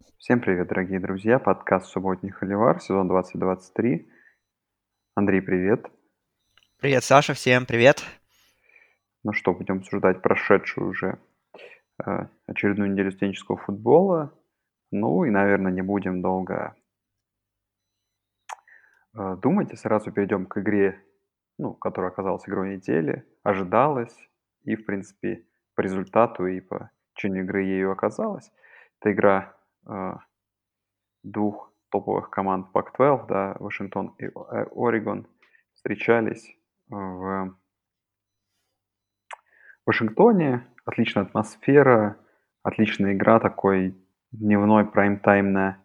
Всем привет, дорогие друзья! Подкаст «Субботний Холивар», сезон 2023. Андрей, привет! Привет, Саша, всем привет. Ну что, будем обсуждать прошедшую уже очередную неделю студенческого футбола. Ну и, наверное, не будем долго думать, и сразу перейдем к игре, ну, которая оказалась игрой недели, ожидалась, и, в принципе, по результату и по течению игры ею оказалась. Это игра э, двух топовых команд Pac-12, да, Вашингтон и Орегон, встречались в Вашингтоне. Отличная атмосфера, отличная игра, такой дневной прайм-тайм на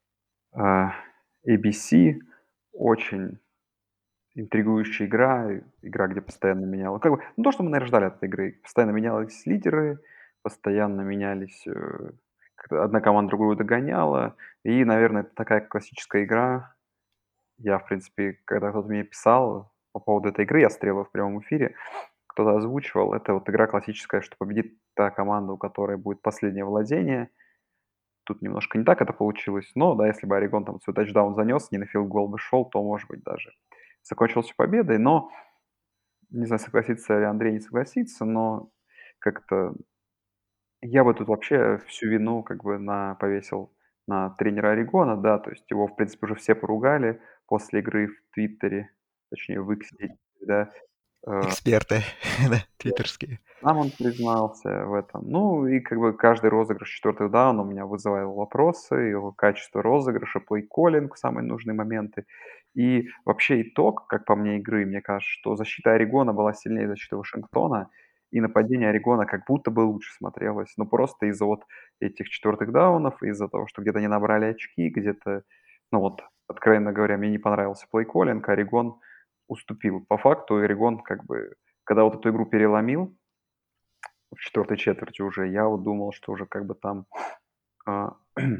ABC. Очень интригующая игра, игра, где постоянно меняла, как бы, ну, то, что мы, наверно, ждали от этой игры. Постоянно менялись лидеры, постоянно менялись, как-то одна команда другую догоняла. И, наверное, это такая классическая игра. Я, в принципе, когда кто-то мне писал по поводу этой игры, я смотрел в прямом эфире, кто-то озвучивал, это вот игра классическая, что победит та команда, у которой будет последнее владение. Тут немножко не так это получилось, но да, если бы Орегон там свой тачдаун занес, не на филд-гол бы шел, то, может быть, даже закончился победой. Но не знаю, согласится ли Андрей, не согласится, но как-то я бы тут вообще всю вину как бы повесил на тренера Орегона, да, то есть его, в принципе, уже все поругали после игры в Твиттере, точнее, в Иксе, да. Э, Эксперты, да, твиттерские. Сам он признался в этом. Ну и как бы каждый розыгрыш четвертых даун у меня вызывал вопросы, его качество розыгрыша, плей-коллинг в самые нужные моменты. И вообще итог, как по мне, игры, мне кажется, что защита Орегона была сильнее защиты Вашингтона, и нападение Орегона как будто бы лучше смотрелось. Но просто из-за вот этих четвертых даунов, из-за того, что где-то не набрали очки, где-то, ну вот, откровенно говоря, мне не понравился плей-коллинг, Орегон уступил. По факту Орегон как бы, когда вот эту игру переломил, в четвертой четверти уже, я вот думал, что уже как бы там, а,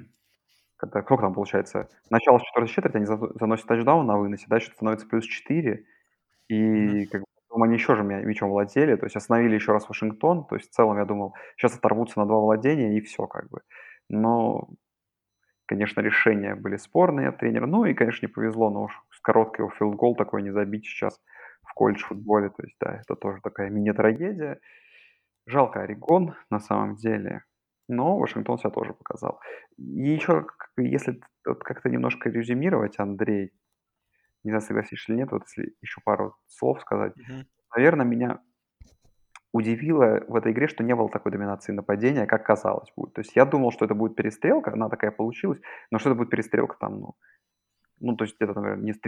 когда сколько там получается? Начало четвертой четверти, они заносят тачдаун на выносе, дальше становится +4, Мгм. и как бы потом они еще же мячом владели, то есть остановили еще раз Вашингтон. То есть в целом я думал, сейчас оторвутся на 2 владения и все как бы. Но, конечно, решения были спорные от тренера. Ну и, конечно, не повезло, но уж с короткого филд-гол такой не забить сейчас в колледж-футболе. То есть, да, это тоже такая мини-трагедия. Жалко Орегон на самом деле, но Вашингтон себя тоже показал. И еще, если вот как-то немножко резюмировать, Андрей, не знаю, согласишься или нет, вот если еще пару слов сказать. Мгм. Наверное, меня удивило в этой игре, что не было такой доминации нападения, как казалось будет. То есть я думал, что это будет перестрелка, она такая получилась, но что это будет перестрелка там, ну, то есть где-то, наверное, не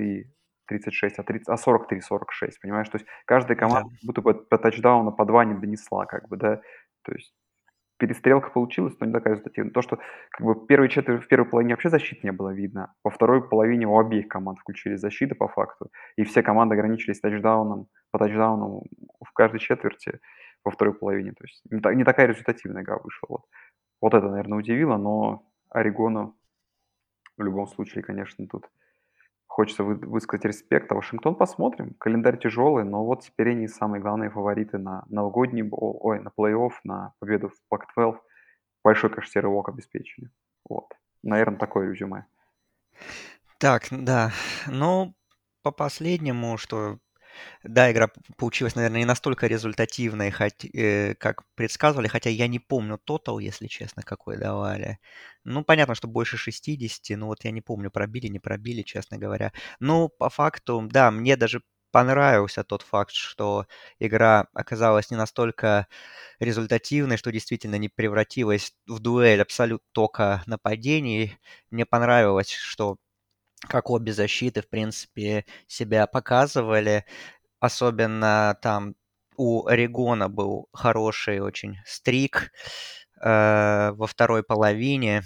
33-36, а 43-46, понимаешь? То есть каждая команда Да. как будто бы по тачдауну, по 2 не донесла, как бы, да. То есть перестрелка получилась, но не такая результативная. То, что как бы в первой половине вообще защиты не было видно, во второй половине у обеих команд включились защиты по факту, и все команды ограничились по тачдауну в каждой четверти во второй половине. То есть не такая результативная игра вышла. Вот. Вот это, наверное, удивило, но Орегону в любом случае, конечно, тут хочется высказать респект. А Вашингтон посмотрим. Календарь тяжелый, но вот теперь они самые главные фавориты на новогодний бол, ой, на плей-офф, на победу в Pac-12. Большой, конечно, рывок обеспечили. Вот. Наверное, такое резюме. Так, да. Ну, по последнему, что да, игра получилась, наверное, не настолько результативной, как предсказывали, хотя я не помню тотал, если честно, какой давали. Ну, понятно, что больше 60, но вот я не помню, пробили, не пробили, честно говоря. Ну, по факту, да, мне даже понравился тот факт, что игра оказалась не настолько результативной, что действительно не превратилась в дуэль абсолютно только нападений. Мне понравилось, что как обе защиты, в принципе, себя показывали. Особенно там у Орегона был хороший очень стрик во второй половине,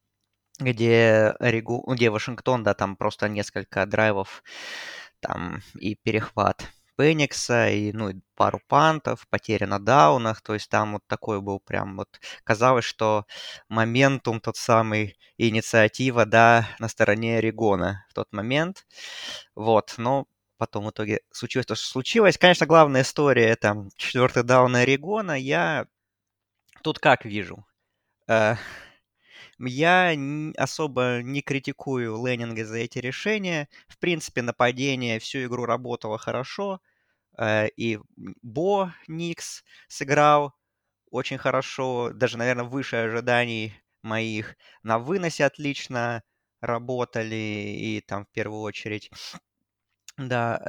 где Вашингтон, да, там просто несколько драйвов, там и перехват Пеникса, и, ну, и пару пантов, потери на даунах, то есть там вот такой был прям вот, казалось, что моментум тот самый, и инициатива, да, на стороне Орегона в тот момент, вот, но потом в итоге случилось то, что случилось. Конечно, главная история — это четвертый даун Орегона. Я тут как вижу? Э, Я особо не критикую Лэннинга за эти решения. В принципе, нападение всю игру работало хорошо. И Бо Никс сыграл очень хорошо, даже, наверное, выше ожиданий моих. На выносе отлично работали, и там в первую очередь, да,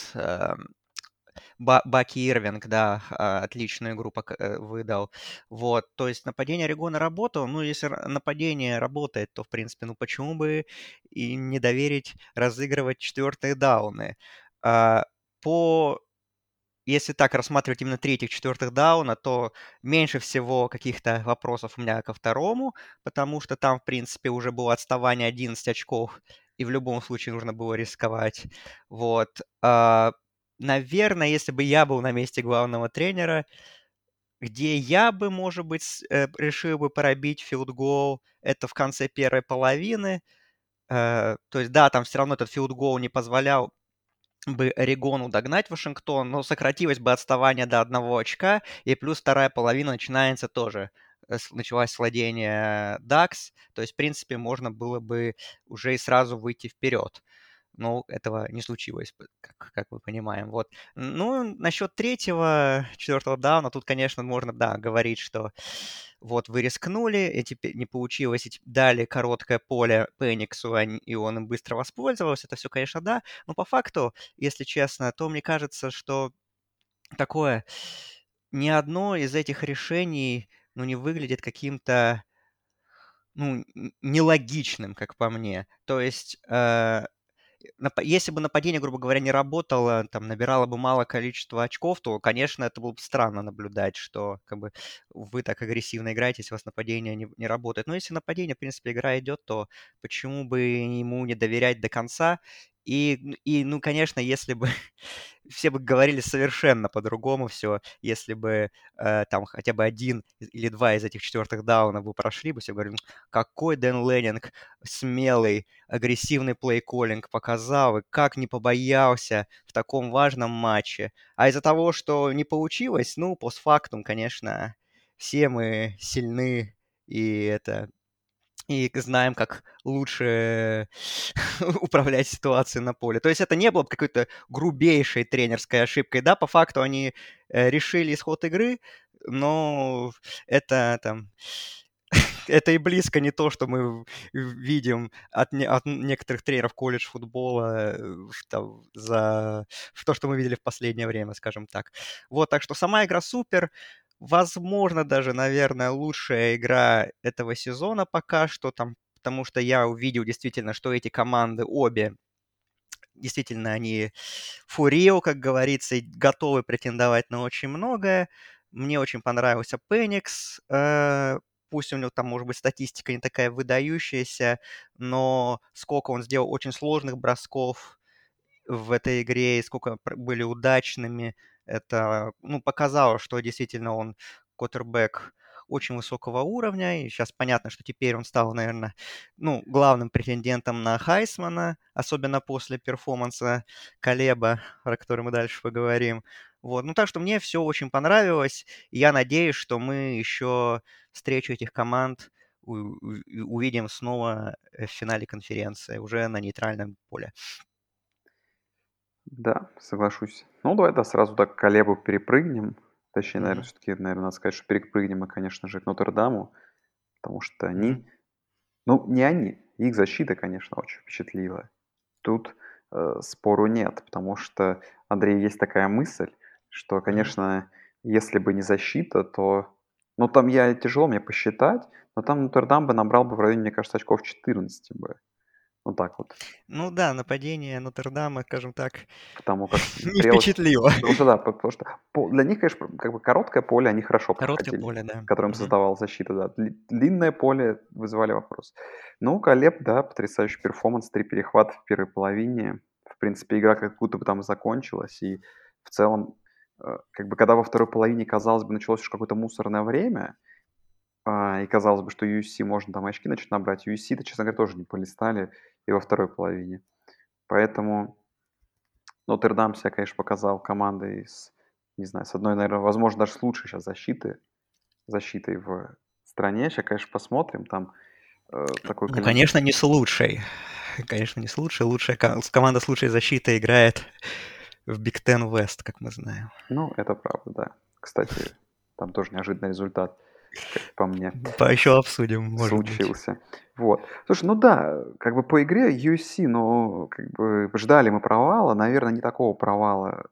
Баки Ирвинг, да, отличную игру выдал. Вот, то есть нападение Орегона работало. Ну, если нападение работает, то, в принципе, ну почему бы и не доверить разыгрывать четвертые дауны? А, По Если так рассматривать именно третьих, четвертых дауна, то меньше всего каких-то вопросов у меня ко второму, потому что там, в принципе, уже было отставание 11 очков, и в любом случае нужно было рисковать. Вот. Наверное, если бы я был на месте главного тренера, где я бы, может быть, решил бы пробить филд-гол, это в конце первой половины. То есть, да, там все равно этот филд-гол не позволял бы Орегону догнать Вашингтон, но сократилось бы отставание до 1 очка, и плюс вторая половина начинается тоже. Началось с владения Дакс, то есть, в принципе, можно было бы уже и сразу выйти вперед. Но этого не случилось, как мы понимаем. Вот. Ну, насчет третьего, четвертого дауна, тут, конечно, можно, да, говорить, что вот вы рискнули, и теперь не получилось, и дали короткое поле Пениксу, и он им быстро воспользовался. Это все, конечно, да. Но по факту, если честно, то мне кажется, что такое ни одно из этих решений, ну, не выглядит каким-то, ну, нелогичным, как по мне. То есть, если бы нападение, грубо говоря, не работало, там, набирало бы мало количество очков, то, конечно, это было бы странно наблюдать, что как бы вы так агрессивно играете, если у вас нападение не работает. Но если нападение, в принципе, игра идет, то почему бы ему не доверять до конца? Ну, конечно, если бы все бы говорили совершенно по-другому все, если бы там хотя бы один или два из этих четвертых даунов бы прошли бы, все говорили, какой Дэн Лэннинг смелый, агрессивный плей-коллинг показал, и как не побоялся в таком важном матче. А из-за того, что не получилось, ну, постфактум, конечно, все мы сильны, и знаем, как лучше управлять ситуацией на поле. То есть это не было бы какой-то грубейшей тренерской ошибкой. Да, по факту они решили исход игры, но это там это и близко не то, что мы видим от некоторых тренеров колледж футбола в то, что мы видели в последнее время, скажем так. Вот, так что сама игра супер. Возможно, даже, наверное, лучшая игра этого сезона пока что, там, потому что я увидел действительно, что эти команды обе действительно, они for real, как говорится, и готовы претендовать на очень многое. Мне очень понравился Пеникс. Пусть у него там, может быть, статистика не такая выдающаяся, но сколько он сделал очень сложных бросков в этой игре, и сколько были удачными, это, ну, показало, что действительно он квотербек очень высокого уровня, и сейчас понятно, что теперь он стал, наверное, ну, главным претендентом на Хайсмана, особенно после перформанса Калеба, про который мы дальше поговорим. Вот. Ну, так что мне все очень понравилось, и я надеюсь, что мы еще встречу этих команд увидим снова в финале конференции, уже на нейтральном поле. Да, соглашусь. Ну, давай, да, сразу так к Колебу перепрыгнем. Точнее, наверное, Мгм. все-таки, наверное, надо сказать, что перепрыгнем мы, конечно же, к Нотр-Даму, потому что Мгм. они, ну, не они, их защита, конечно, очень впечатлила. Тут спору нет, потому что, Андрей, есть такая мысль, что, Мгм. конечно, если бы не защита, то... Ну, там тяжело мне посчитать, но там Нотр-Дам бы набрал бы в районе, мне кажется, очков 14 бы. Вот так вот. Ну да, нападение Нотр-Дама, скажем так, Потому как не смотрелось. впечатлило. Потому что да, потому что для них, конечно, как бы короткое поле они хорошо Короткое проходили, поле, да. которым Мгм. создавала защита, да. Длинное поле вызывали вопрос. Ну, Колеб, да, потрясающий перформанс, 3 перехвата в первой половине. В принципе, игра как будто бы там и закончилась. И в целом, как бы когда во второй половине, казалось бы, началось уж какое-то мусорное время, и казалось бы, что USC можно там очки начать набрать, USC-то, честно говоря, тоже не полистали и во второй половине. Поэтому Нотр-Дам себя, конечно, показал командой с, не знаю, с одной, наверное, возможно, даже с лучшей сейчас защитой в стране. Сейчас, конечно, посмотрим. Там такой Ну, календарь. конечно, не с лучшей. Конечно, не с лучшей. Лучшая команда с лучшей защитой играет в Big Ten West, как мы знаем. Ну, это правда, да. Кстати, там тоже неожиданный результат, как по мне, Еще обсудим, может быть. случился. Вот. Слушай, ну да, как бы по игре USC, ну, как бы ждали мы провала, наверное, не такого провала.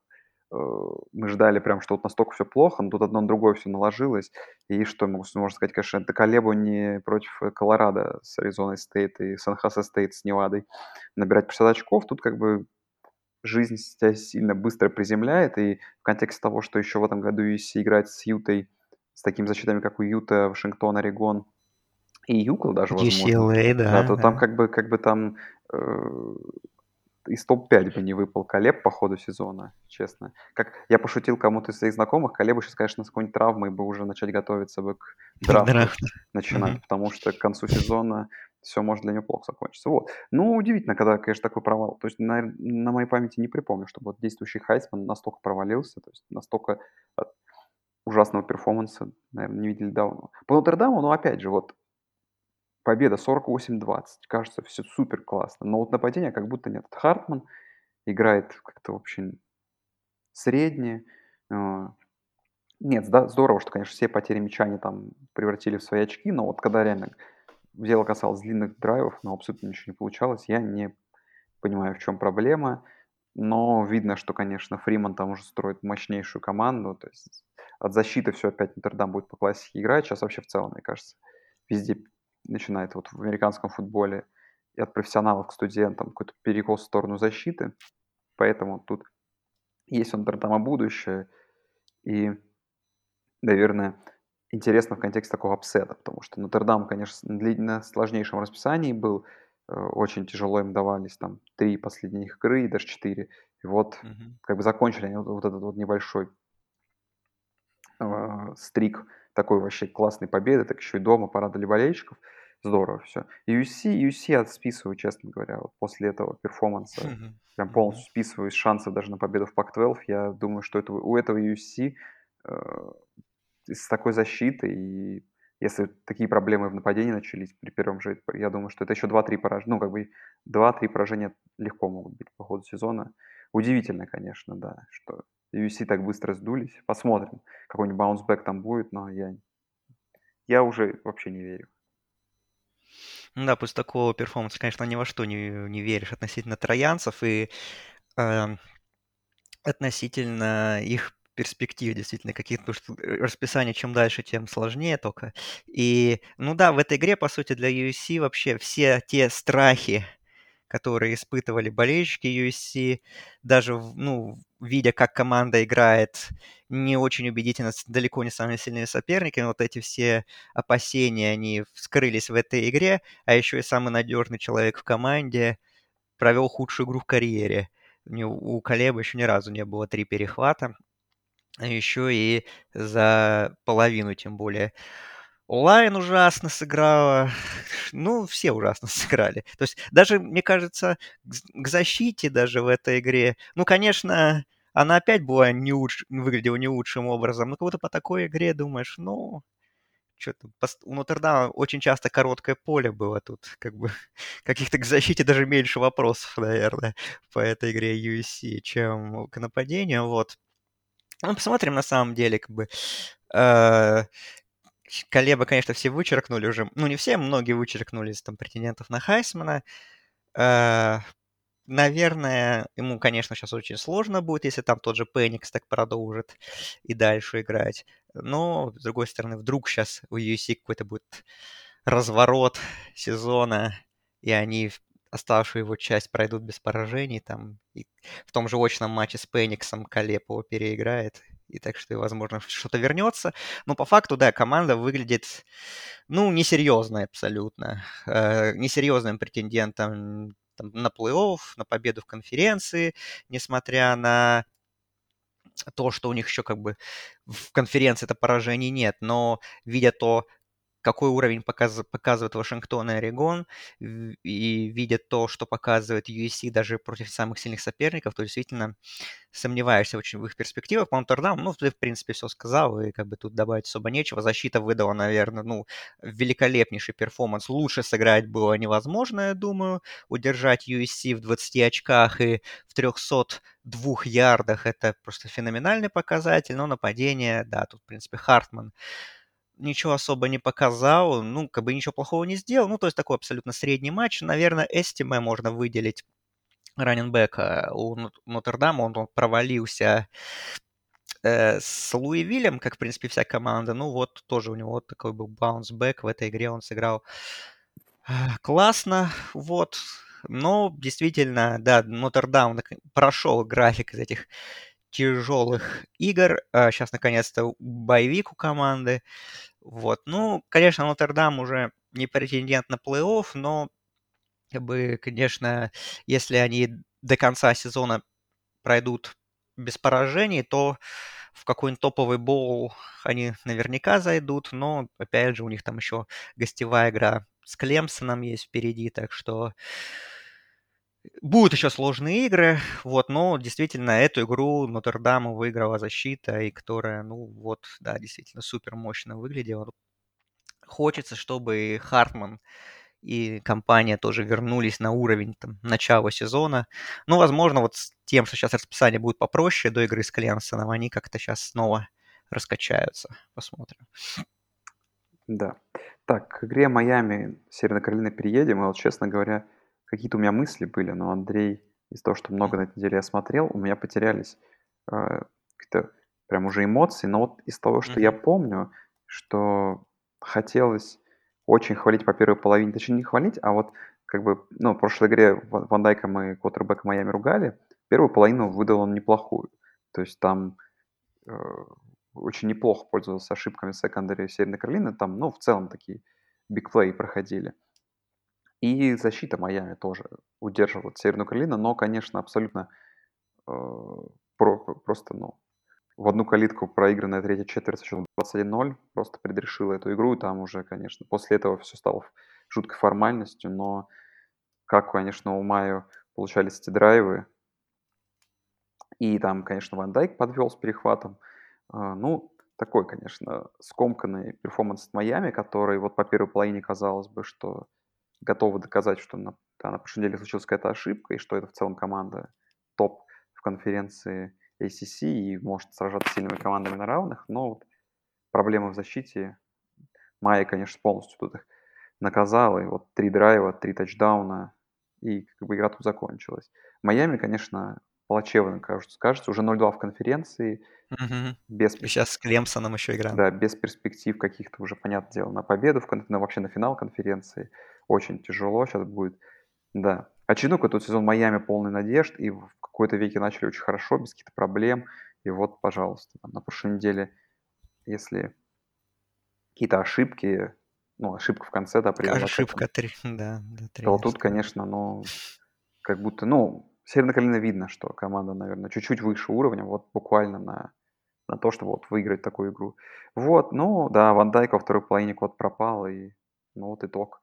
Мы ждали прям, что вот настолько все плохо, но тут одно на другое все наложилось. И что можно сказать, конечно, это Колебу не против Колорадо с Аризоной Стейт и Сан-Хосе Стейт с Невадой набирать 50 очков. Тут как бы жизнь тебя сильно быстро приземляет, и в контексте того, что еще в этом году USC играет с Ютой, с такими защитами, как у Юта, Вашингтон, Орегон и Юкла даже, возможно, UCLA, да, да, то там да. как бы там э, из топ-5 бы не выпал Колеб по ходу сезона, честно. Как я пошутил кому-то из своих знакомых, Колебу сейчас, конечно, с какой-нибудь травмой бы уже начать готовиться бы к драфту Драфт. начинать, Мгм. потому что к концу сезона все может для него плохо закончиться. Вот. Ну, удивительно, когда, конечно, такой провал. То есть, на моей памяти не припомню, чтобы вот действующий Хайсман настолько провалился, то есть настолько от ужасного перформанса, наверное, не видели давно. По Нотр-Даму, ну, опять же, вот победа 48-20. Кажется, все супер классно. Но вот нападения как будто нет. Хартман играет как-то очень средне. А, Нет, здорово, что, конечно, все потери мяча они там превратили в свои очки, но вот когда реально дело касалось длинных драйвов, но абсолютно ничего не получалось, я не понимаю, в чем проблема. Но видно, что, конечно, Фриман там уже строит мощнейшую команду. То есть от защиты все опять Нотр-Дам будет по классике играть. Сейчас вообще в целом, мне кажется, везде начинает вот в американском футболе и от профессионалов к студентам какой-то перекос в сторону защиты. Поэтому тут есть у Нотр-Дама будущее. И, наверное, интересно в контексте такого апсета, потому что Нотр-Дам, конечно, на сложнейшем расписании был, очень тяжело им давались там 3 последних игры, и даже 4. И вот Мгм. как бы закончили они вот этот вот небольшой стрик такой вообще классной победы, так еще и дома порадовали болельщиков. Здорово все. USC я списываю, честно говоря, вот после этого перформанса. Мгм. Прям Мгм. полностью списываю из шансов даже на победу в Пак-12. Я думаю, что у этого USC э, с такой защитой, и если такие проблемы в нападении начались при первом же, я думаю, что это еще два-три поражения, ну, как бы два-три поражения легко могут быть по ходу сезона. Удивительно, конечно, да, что USC так быстро сдулись. Посмотрим, какой-нибудь баунсбэк там будет, но я уже вообще не верю. Ну да, после такого перформанса, конечно, ни во что не веришь относительно троянцев и эм, относительно их перспектив, действительно, каких-то, потому что расписание чем дальше, тем сложнее только. И, ну да, в этой игре, по сути, для UFC вообще все те страхи, которые испытывали болельщики USC, даже, ну, видя, как команда играет не очень убедительно, с далеко не самыми сильными соперниками, вот эти все опасения, они вскрылись в этой игре, а еще и самый надежный человек в команде провел худшую игру в карьере. У Калеба еще ни разу не было 3 перехвата, а еще и за половину тем более. Онлайн ужасно сыграла. Ну, все ужасно сыграли. То есть даже, мне кажется, к защите даже в этой игре, ну, конечно, она опять была выглядела не лучшим образом, но как будто по такой игре думаешь, ну, что-то у Нотр-Дама очень часто короткое поле было тут, как бы каких-то к защите даже меньше вопросов, наверное, по этой игре USC, чем к нападению, вот. Ну, посмотрим на самом деле, как бы. э, Колеба, конечно, все вычеркнули уже. Ну, не все, многие вычеркнули из там претендентов на Хайсмана. Э, Наверное, ему, конечно, сейчас очень сложно будет, если там тот же Пеникс так продолжит и дальше играть. Но, с другой стороны, вдруг сейчас у UFC какой-то будет разворот сезона, и они оставшую его часть пройдут без поражений. Там, и в том же очном матче с Пениксом Колеб его переиграет. И так что, возможно, что-то вернется. Но по факту, да, команда выглядит, ну, несерьезной абсолютно. Несерьезным претендентом там, на плей-офф, на победу в конференции, несмотря на то, что у них еще как бы в конференции это поражений нет. Но видя то, какой уровень показывает Вашингтон и Орегон, и видят то, что показывает USC даже против самых сильных соперников, то действительно сомневаешься очень в их перспективах. По Нотр-Дам, ну, ты, в принципе, все сказал, и как бы тут добавить особо нечего. Защита выдала, наверное, ну, великолепнейший перформанс. Лучше сыграть было невозможно, я думаю. Удержать USC в 20 очках и в 302 ярдах — это просто феноменальный показатель. Но нападение, да, тут, в принципе, Хартман ничего особо не показал, ну, как бы ничего плохого не сделал. Ну, то есть такой абсолютно средний матч. Наверное, Эстиме можно выделить, раннинбека у Нотр-Дама. Он провалился с Луивиллем, как, в принципе, вся команда. Ну, вот тоже у него вот такой был баунс-бэк. В этой игре он сыграл классно, вот. Но действительно, да, Нотр-Дам прошел график из этих тяжелых игр. Сейчас, наконец-то, боевик у команды. Вот. Ну, конечно, Нотр-Дам уже не претендент на плей-офф, но, как бы, конечно, если они до конца сезона пройдут без поражений, то в какой-нибудь топовый боул они наверняка зайдут, но, опять же, у них там еще гостевая игра с Клемсоном есть впереди, так что будут еще сложные игры, вот, но действительно эту игру Нотр-Даму выиграла защита, и которая, ну вот, да, действительно супер мощно выглядела. Хочется, чтобы Хартман и компания тоже вернулись на уровень там, начала сезона. Ну, возможно, вот с тем, что сейчас расписание будет попроще до игры с Клемсоном, они как-то сейчас снова раскачаются. Посмотрим. Да. Так, к игре Майами, Северная Каролина переедем. И вот, честно говоря, какие-то у меня мысли были, но Андрей, из-за того, что много на этой неделе я смотрел, у меня потерялись какие-то прям уже эмоции. Но вот из того, что я помню, что хотелось очень хвалить по первой половине, точнее не хвалить, а вот как бы, ну, в прошлой игре Ван Дайка мы квотербека Майами ругали, первую половину выдал он неплохую. То есть там э, очень неплохо пользовался ошибками секондари Северной Каролины. Там, ну, в целом такие бигплей проходили. И защита Майами тоже удерживала Северную Каролину, но, конечно, абсолютно э, просто, ну, в одну калитку проигранная третья четверть со счетом 21-0 просто предрешила эту игру, и там уже, конечно, после этого все стало жуткой формальностью, но как, конечно, у Майо получались эти драйвы, и там, конечно, Ван Дайк подвел с перехватом. Ну, такой, конечно, скомканный перформанс от Майами, который вот по первой половине казалось бы, что готовы доказать, что на прошлой неделе случилась какая-то ошибка, и что это в целом команда топ в конференции ACC и может сражаться с сильными командами на равных, но вот проблемы в защите. Майя, конечно, полностью тут их наказал, и вот 3 драйва, 3 тачдауна, и как бы игра тут закончилась. Майами, конечно, плачевно, кажется, уже 0-2 в конференции, Мгм. без И сейчас с Клемсоном еще игра. да, без перспектив каких-то уже, понятное дело, на победу, вообще на финал конференции. Очень тяжело сейчас будет. Да. Очередной какой-то сезон Майами полный надежд, и в какой-то веке начали очень хорошо, без каких-то проблем. И вот, пожалуйста, там, на прошлой неделе, если какие-то ошибки, ну, ошибка в конце, да, привела к этому, Ошибка да, то тут, тренерская. конечно, ну, как будто, ну, Северная Каролина видно, что команда, наверное, чуть-чуть выше уровня, вот буквально на то, чтобы вот выиграть такую игру. Вот, ну да, Ван Дайк во второй половине кот пропал, и ну вот итог.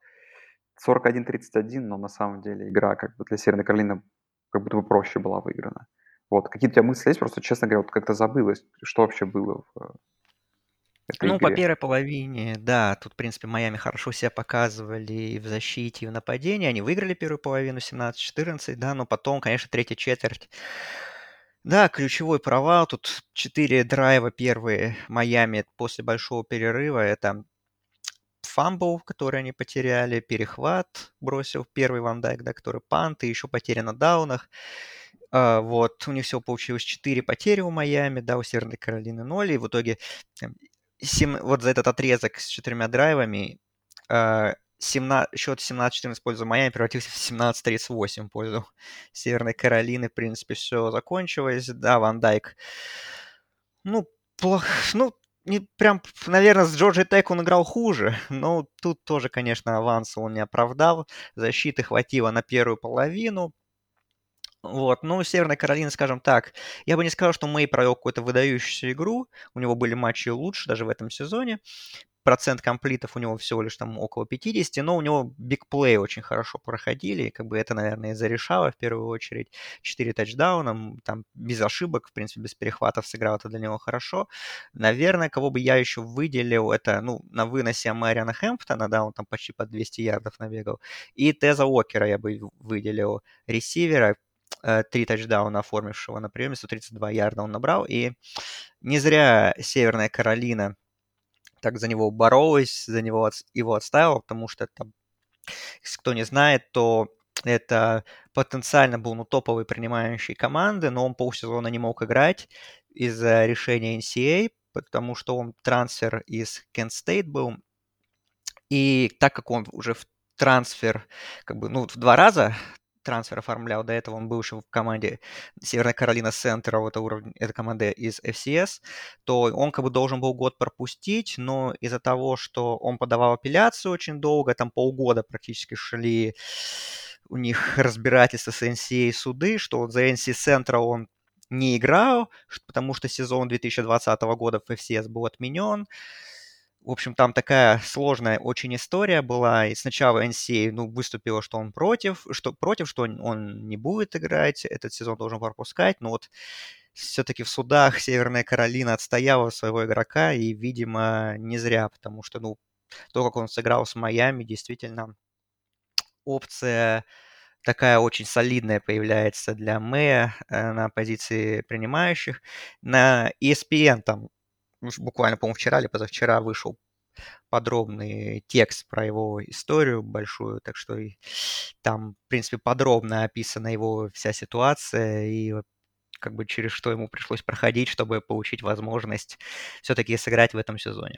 41-31, но на самом деле игра как бы для Северной Каролины как будто бы проще была выиграна. Вот, какие у тебя мысли есть? Просто, честно говоря, вот как-то забылось, что вообще было в этой Ну, по игре. первой половине, да, тут, в принципе, Майами хорошо себя показывали и в защите, и в нападении. Они выиграли первую половину 17-14, да, но потом, конечно, третья четверть. Да, ключевой провал. Тут 4 драйва первые Майами после большого перерыва. Это фамбл, который они потеряли, перехват бросил первый Ван Дайк, да, который пант, и еще потеря на даунах. Вот, у них всего получилось 4 потери у Майами, да, у Северной Каролины 0, и в итоге там, вот за этот отрезок с 4 драйвами счет 17-14 в пользу Майами превратился в 17-38 в пользу Северной Каролины. В принципе, все закончилось. Да, Ван Дайк, ну, плохо, ну, не прям, наверное, с Джорджией Тек он играл хуже, но тут тоже, конечно, аванса он не оправдал. Защиты хватило на первую половину. Вот, ну, Северная Каролина, скажем так, я бы не сказал, что Мэй провел какую-то выдающуюся игру, у него были матчи лучше даже в этом сезоне, процент комплитов у него всего лишь там около 50, но у него бигплей очень хорошо проходили, и как бы это, наверное, и зарешало в первую очередь. 4 тачдауна, там без ошибок, в принципе, без перехватов сыграл это для него хорошо. Наверное, кого бы я еще выделил, это, ну, на выносе Мариана Хэмптона, да, он там почти под 200 ярдов набегал, и Теза Уокера я бы выделил, ресивера, 3 тачдауна оформившего на приеме, 132 ярда он набрал, и не зря Северная Каролина так за него боролась, за него его отстаивала, потому что, там, если кто не знает, то это потенциально был ну, топовый принимающий команды, но он полсезона не мог играть из-за решения NCAA, потому что он трансфер из Кент Стейт был, и так как он уже в трансфер, как бы, ну, в 2 раза трансфер оформлял, до этого он был еще в команде Северная Каролина Центра, это уровень, это команда из FCS, то он как бы должен был год пропустить, но из-за того, что он подавал апелляцию очень долго, там полгода практически шли у них разбирательства с NCAA суды, что вот за NC Central он не играл, потому что сезон 2020 года в FCS был отменен. В общем, там такая сложная очень история была. И сначала NCAA, ну, выступила, что он против, что он не будет играть, этот сезон должен пропускать. Но вот все-таки в судах Северная Каролина отстояла своего игрока, и, видимо, не зря, потому что, ну, то, как он сыграл с Майами, действительно, опция такая очень солидная появляется для Мэя на позиции принимающих. На ESPN там буквально, по-моему, вчера или позавчера вышел подробный текст про его историю большую, так что и там, в принципе, подробно описана его вся ситуация и вот как бы через что ему пришлось проходить, чтобы получить возможность все-таки сыграть в этом сезоне.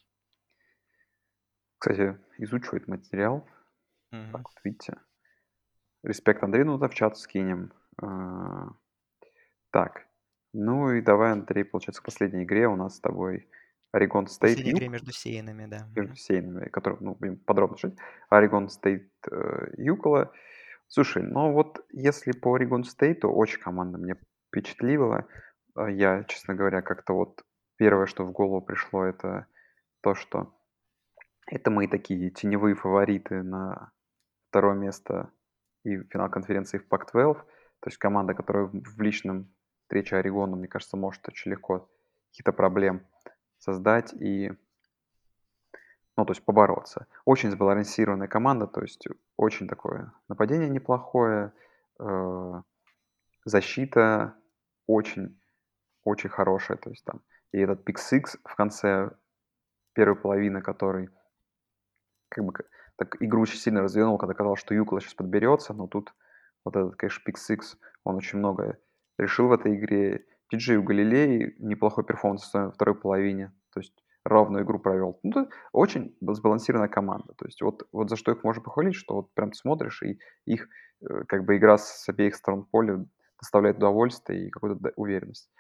Кстати, изучу этот материал. Так Мгм. вот, видите. Респект Андрею, ну да, в чат скинем. А, Так, ну и давай, Андрей, получается, к последней игре у нас с тобой Орегон Стейт Последняя игра Юг, между сеянами, да. между Мгм. сейнами, который, ну, будем подробно жить. Орегон Стейт Юкола. Слушай, ну вот если по Орегон Стейту очень команда мне впечатлила. Я, честно говоря, как-то вот первое, что в голову пришло, это то, что это мои такие теневые фавориты на второе место и финал конференции в Пак-12. То есть команда, которая в личном встрече Орегона, мне кажется, может очень легко какие-то проблем создать и, ну, то есть побороться. Очень сбалансированная команда, то есть очень такое нападение неплохое, э, защита очень, очень хорошая, то есть там и этот пик сикс в конце первой половины, который как бы так игру очень сильно развернул, когда казалось, что Юкла сейчас подберется, но тут вот этот, конечно, Pick Six, он очень многое решил в этой игре. Диджей у Галилей неплохой перформанс в второй половине, то есть равную игру провел. Ну, это очень сбалансированная команда. То есть вот за что их можно похвалить, что вот прям ты смотришь, и их как бы игра с обеих сторон поля доставляет удовольствие и какую-то уверенность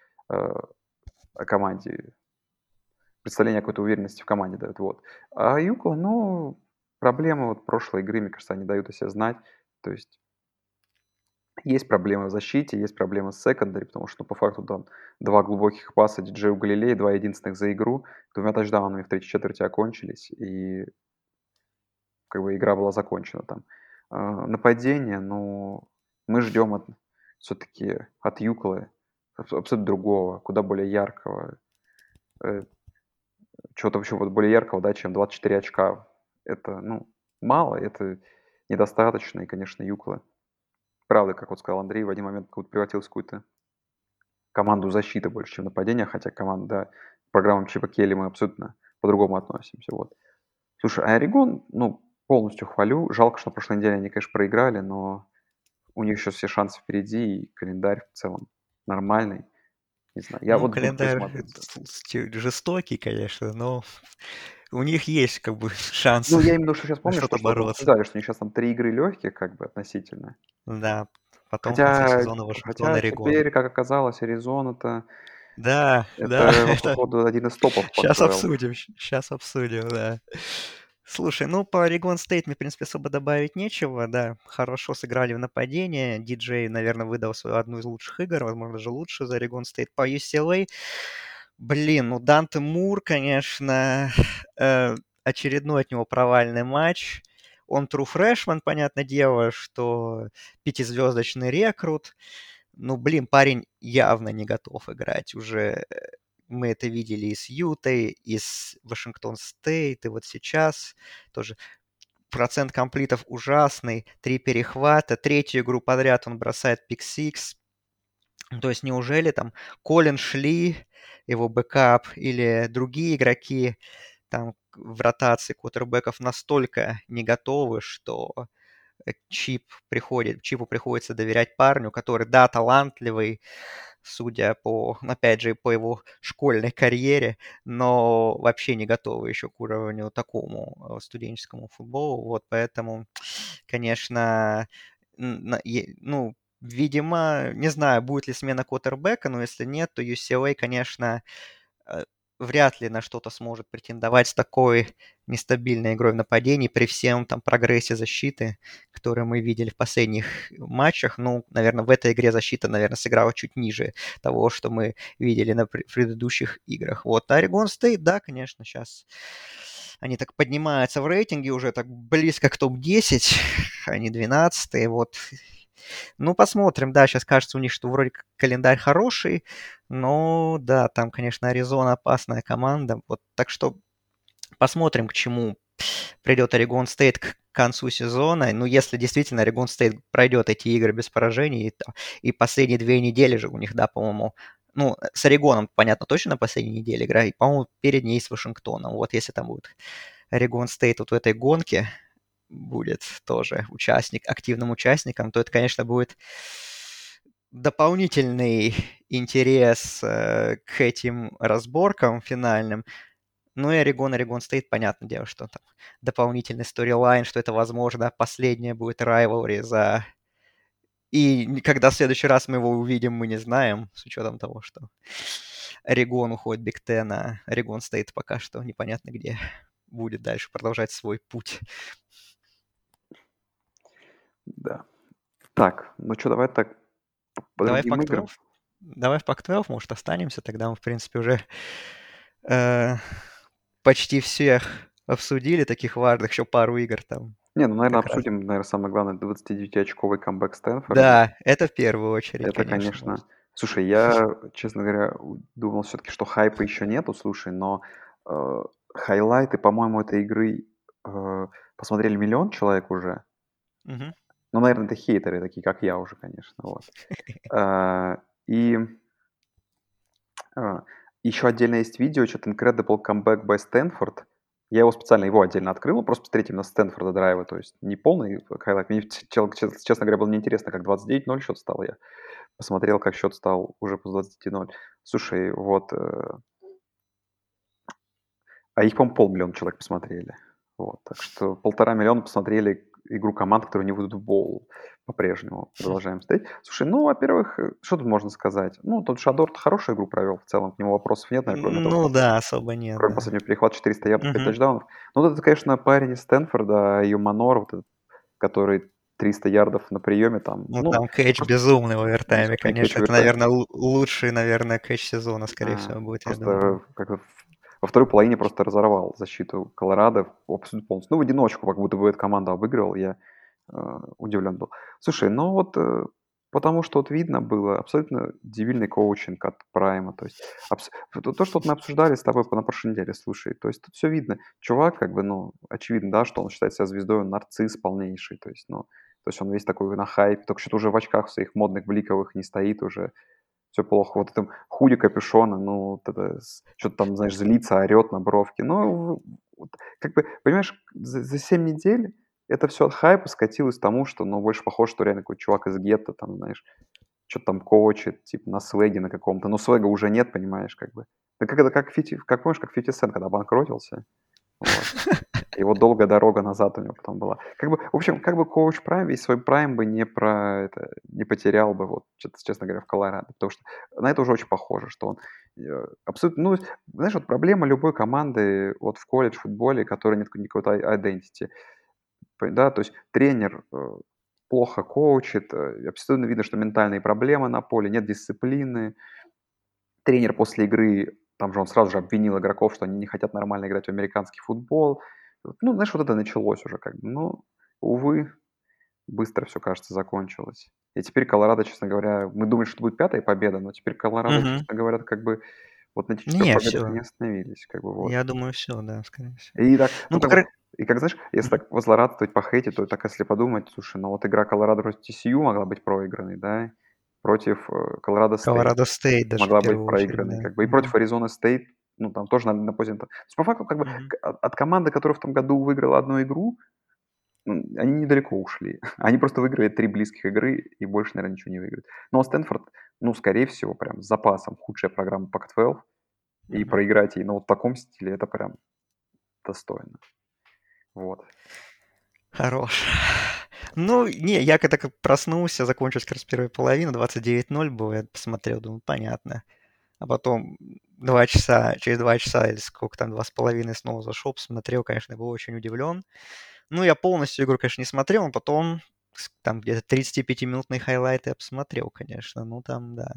о команде, представление какой-то уверенности в команде дает, вот. А Юкла, ну, проблемы вот прошлой игры, мне кажется, они дают о себе знать. То есть есть проблемы в защите, есть проблемы с секондари, потому что, ну, по факту, там, 2 глубоких паса диджею Галилея, 2 единственных за игру, 2 тачдаунами в третьей четверти окончились, и как бы игра была закончена там. Нападение, ну, мы ждем все-таки от Юклы абсолютно другого, куда более яркого. Э, Чего-то вообще вот более яркого, да, чем 24 очка. Это, ну, мало, это недостаточно. И, конечно, Юкла, правда, как вот сказал Андрей, в один момент как будто превратилась в какую-то команду защиты больше, чем нападения, хотя команда, да, к программам Чипа Келли мы абсолютно по-другому относимся, вот. Слушай, а Орегон, ну, полностью хвалю. Жалко, что на прошлой неделе они, конечно, проиграли, но у них еще все шансы впереди, и календарь в целом нормальный. Не знаю, я Ну, вот буду календарь присматриваться. жестокий, конечно, но у них есть как бы шанс Ну, я именно что сейчас на помню, что что-то что вот мы бороться. обсуждали, что у них сейчас там 3 игры легких, как бы, относительно. Да, потом в конце Хотя сезона Вашингтон, хотя Орегон. теперь, как оказалось, Аризона-то Да, да, это, это походу, один из топов сейчас Пак-12. обсудим, сейчас обсудим, да. Слушай, ну, по Oregon State мне, в принципе, особо добавить нечего, да. Хорошо сыграли в нападении. Диджей, наверное, выдал свою одну из лучших игр, возможно, даже лучшую за Oregon State. По UCLA, блин, ну, Данте Мур, конечно, э, очередной от него провальный матч. Он true freshman, понятное дело, что пятизвездочный рекрут. Ну, блин, парень явно не готов играть. Уже мы это видели и с Ютой, и с Вашингтон Стейт, и вот сейчас тоже процент комплитов ужасный, 3 перехвата, третью игру подряд он бросает пик-сикс. То есть неужели там Колин Шли, его бэкап, или другие игроки там в ротации квотербеков настолько не готовы, что Чипу приходится доверять парню, который, да, талантливый, судя по, опять же, по его школьной карьере, но вообще не готовы еще к уровню такому студенческому футболу. Вот поэтому, конечно, ну, видимо, не знаю, будет ли смена квотербека, но если нет, то UCLA, конечно, э, вряд ли на что-то сможет претендовать с такой нестабильной игрой в нападении при всем там прогрессе защиты, который мы видели в последних матчах. Ну, наверное, в этой игре защита, наверное, сыграла чуть ниже того, что мы видели на предыдущих играх. Вот, Орегон Стейт, да, конечно, сейчас они так поднимаются в рейтинге, уже так близко к топ-10, они 12-е, вот. Ну, посмотрим, да, сейчас кажется у них, что вроде как календарь хороший, но да, там, конечно, Аризона опасная команда, вот, так что посмотрим, к чему придет Орегон Стейт к концу сезона. Ну, если действительно Орегон Стейт пройдет эти игры без поражений, и последние 2 недели же у них, да, по-моему, ну, с Орегоном, понятно, точно на последней неделе игра, и, по-моему, перед ней с Вашингтоном. Вот если там будет Орегон Стейт вот в этой гонке, будет тоже активным участником, то это, конечно, будет дополнительный интерес к этим разборкам финальным. Ну и Орегон Стейт, понятное дело, что там дополнительный сторилайн, что это, возможно, последняя будет райвелри за... И когда в следующий раз мы его увидим, мы не знаем, с учетом того, что Орегон уходит в Биг Тен, а Орегон Стейт пока что непонятно где будет дальше продолжать свой путь. Да. Так, ну что, давай так по Давай в другим играм. Пак-12? Давай в Пак-12, может, останемся, тогда мы, в принципе, уже э, почти всех обсудили, таких важных, еще пару игр там Не, ну, наверное, как раз. обсудим, наверное, самое главное, 29-очковый камбэк Стэнфорда. Да, это в первую очередь, Это, конечно. конечно. Слушай, я, честно говоря, думал все-таки, что хайпа еще нету, слушай, но э, хайлайты, по-моему, этой игры посмотрели 1 000 000 человек уже. Мгм. Ну, наверное, это хейтеры, такие как я уже, конечно, вот. И еще отдельно есть видео, что-то Incredible Comeback by Stanford. Я его специально, его отдельно открыл, просто посмотреть именно Стэнфорда драйва, то есть не полный хайлайт. Мне, честно говоря, было неинтересно, как 29-0 счет стал. Я посмотрел, как счет стал уже после 20-0. Слушай, вот, а их, по-моему, 500 000 человек посмотрели. Вот, так что 1,5 миллиона посмотрели игру команд, которые не выйдут в боул. По-прежнему продолжаем стоять. Слушай, ну, во-первых, что тут можно сказать? Ну, тут Шадор хорошую игру провел в целом, к нему вопросов нет, наверное, кроме того, Ну что да, особо нет, кроме да. последнего перехвата 400 ярдов, 5 Мгм. тачдаунов. Ну, вот это, конечно, парень из Стэнфорда, Юманор, вот этот, который 300 ярдов на приеме там, Ну ну, там кэч просто безумный в овертайме, безумный кэч конечно. в Это, овертайме. наверное, лучший, наверное, кэч сезона, скорее всего, будет, я думаю. Просто как-то во второй половине просто разорвал защиту Колорадо абсолютно полностью. Ну, в одиночку, как будто бы эта команда обыгрывал, я удивлен был. Слушай, ну вот потому что вот видно было абсолютно дебильный коучинг от Прайма. То есть то, что вот мы обсуждали с тобой на прошлой неделе, слушай, то есть тут все видно. Чувак, как бы, ну, очевидно, да, что он считает себя звездой, он нарцисс полнейший. То есть, ну, то есть он весь такой на хайпе, только что-то уже в очках своих модных бликовых не стоит уже, все плохо. Вот этом худи капюшона, ну, вот это, что-то там, знаешь, злится, орет на бровке. Ну, вот, как бы, понимаешь, за 7 недель это все от хайпа скатилось к тому, что, ну, больше похоже, что реально какой-то чувак из гетто, там, знаешь, что-то там коучит, типа, на свеге на каком-то. Но свега уже нет, понимаешь, как бы. Да как это, как помнишь, как 50 Cent, когда банкротился? Вот. Его долгая дорога назад у него потом была. Как бы, в общем, как бы коуч Прайм весь свой прайм бы не потерял бы, вот, честно говоря, в Колорадо. Потому что на это уже очень похоже, что он абсолютно, ну, знаешь, вот проблема любой команды вот в колледж-футболе, которой нет никакой-то identity, да, то есть тренер плохо коучит, абсолютно видно, что ментальные проблемы на поле, нет дисциплины. Тренер после игры, там же он сразу же обвинил игроков, что они не хотят нормально играть в американский футбол. Ну, знаешь, вот это началось уже как бы. Но, увы, быстро все, кажется, закончилось. И теперь Колорадо, честно говоря, мы думали, что будет пятая победа, но теперь Колорадо, Мгм. честно говоря, как бы вот на 4 Не, победах все. не остановились, как бы вот. Я думаю, все, да, скорее всего. И так, Ну, ну, по как бы, крайней и как, знаешь, если так позлорадствовать, похейтить, то так, если подумать, слушай, ну вот игра Колорадо против TCU могла быть проигранной, да, против Колорадо Стейт Колорадо Стейт даже в могла быть первую очередь, проигранной, да. как бы, и против Аризоны Стейт, ну, там тоже на позднем. То есть, по факту, как бы, Мгм. от команды, которая в том году выиграла одну игру, они недалеко ушли. Они просто выиграли 3 близких игры и больше, наверное, ничего не выиграют. Но Стэнфорд, ну, скорее всего, прям с запасом худшая программа Pac-12, и Мгм. проиграть ей, ну, вот в таком стиле, это прям достойно. Вот. Хорош. Ну, не, я когда как проснулся, закончилась как раз первая половина, 29:0 было, я посмотрел, думаю, понятно. А потом 2 часа, через 2 часа или сколько там, 2,5 снова зашел, посмотрел, конечно, был очень удивлен. Ну, я полностью игру, конечно, не смотрел, но потом там где-то 35-минутные хайлайты я посмотрел, конечно. Ну, там, да.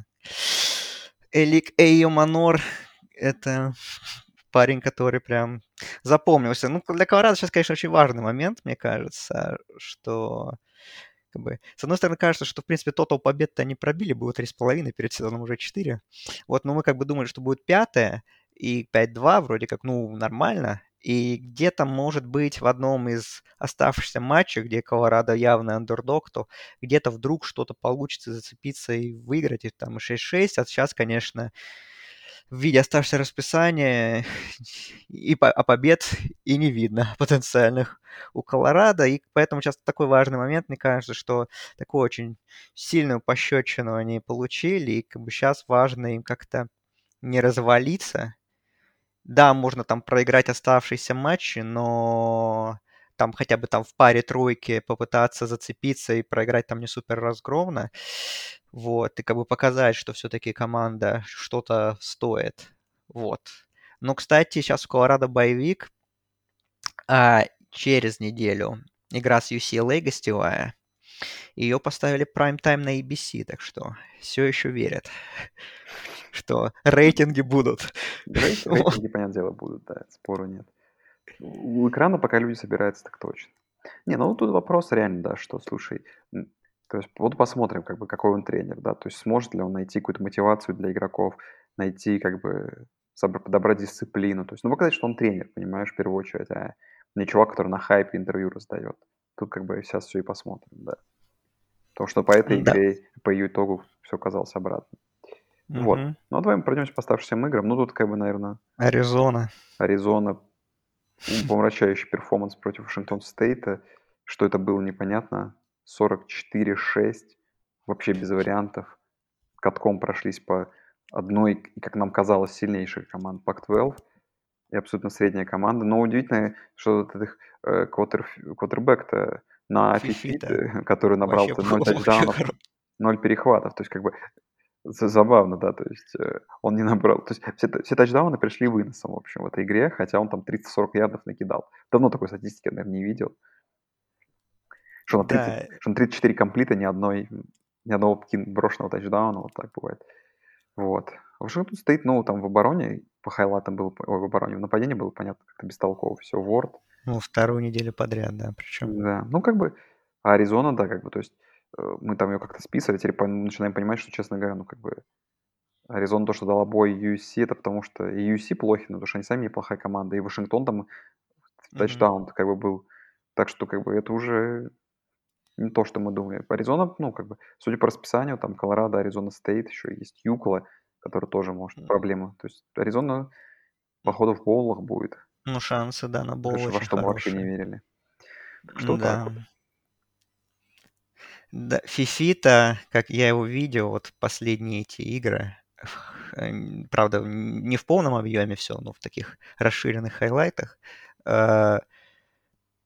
Элик Эйо Манор — это парень, который прям запомнился. Ну, для Колорадо сейчас, конечно, очень важный момент, мне кажется, что как бы, с одной стороны, кажется, что, в принципе, тотал побед-то они пробили, было 3,5, перед сезоном уже 4. Вот, но мы как бы думали, что будет пятое, и 5-2 вроде как, ну, нормально. И где-то, может быть, в одном из оставшихся матчей, где Колорадо явно андердог, то где-то вдруг что-то получится зацепиться и выиграть, и там и 6-6. А сейчас, конечно, в виде оставшегося расписания побед и не видно потенциальных у Колорадо. И поэтому сейчас такой важный момент, мне кажется, что такую очень сильную пощечину они получили. И как бы сейчас важно им как-то не развалиться. Да, можно там проиграть оставшиеся матчи, но там хотя бы там в паре тройки попытаться зацепиться и проиграть там не супер разгромно. Вот, и как бы показать, что все-таки команда что-то стоит. Вот. Но, кстати, сейчас у Колорадо боевик, а через неделю игра с UCLA гостевая. Ее поставили прайм-тайм на ABC, так что все еще верят, что рейтинги будут. Вот. Рейтинги, понятное дело, будут, да, спору нет. У экрана пока люди собираются, так точно. Не, ну тут вопрос реально, да, что, слушай, то есть вот посмотрим, как бы, какой он тренер, да, то есть сможет ли он найти какую-то мотивацию для игроков, найти, как бы, подобрать дисциплину, то есть, ну, показать, что он тренер, понимаешь, в первую очередь, а не чувак, который на хайпе интервью раздает. Тут, как бы, сейчас все и посмотрим, да. Потому что по этой Да. игре, по ее итогу, все оказалось обратно. Вот. Мгм. Ну, а давай мы пройдемся по оставшимся играм. Ну, тут, как бы, наверное, Аризона. Аризона, умопомрачающий перформанс против Вашингтон Стейта. Что это было, непонятно. 44-6. Вообще без вариантов. Катком прошлись по одной, и, как нам казалось, сильнейших команд Pac-12. И абсолютно средняя команда. Но удивительно, что вот их квотербэк-то на Фифит, Фифита. который Вообще набрал-то 0 был очень тачдаунов, хорош. 0 перехватов. То есть, как бы, забавно, да, то есть он не набрал. То есть все тачдауны пришли выносом, в общем, в этой игре, хотя он там 30-40 ярдов накидал. Давно такой статистики я, наверное, не видел. Да. Что на 34 комплита ни одного брошенного тачдауна, вот так бывает. Вот. Вашингтон стоит, ну, там в обороне, по хайлайтам было, ой, в обороне, в нападении было понятно, как-то бестолково все. Ворд, Ну, вторую неделю подряд, да, причем. да. Ну, как бы, а Аризона, да, как бы, то есть мы там ее как-то списывали, теперь начинаем понимать, что, честно говоря, ну, как бы, Аризона то, что дала бой USC, это потому что и USC плохи, но потому что они сами неплохая команда, и Вашингтон там Мгм. тачдаун как бы был. Так что как бы это уже не то, что мы думали. Аризона, ну, как бы, судя по расписанию, там Колорадо, Аризона Стейт, еще есть Юкола, который тоже может проблемы. То есть Аризона, походу, в боулах будет, Ну, шансы, да, на бол во очень что мы вообще не хорошие. верили. Так что вот так Да. вот. Да, Фифита, как я его видел, вот последние эти игры, правда, не в полном объеме все, но в таких расширенных хайлайтах, э,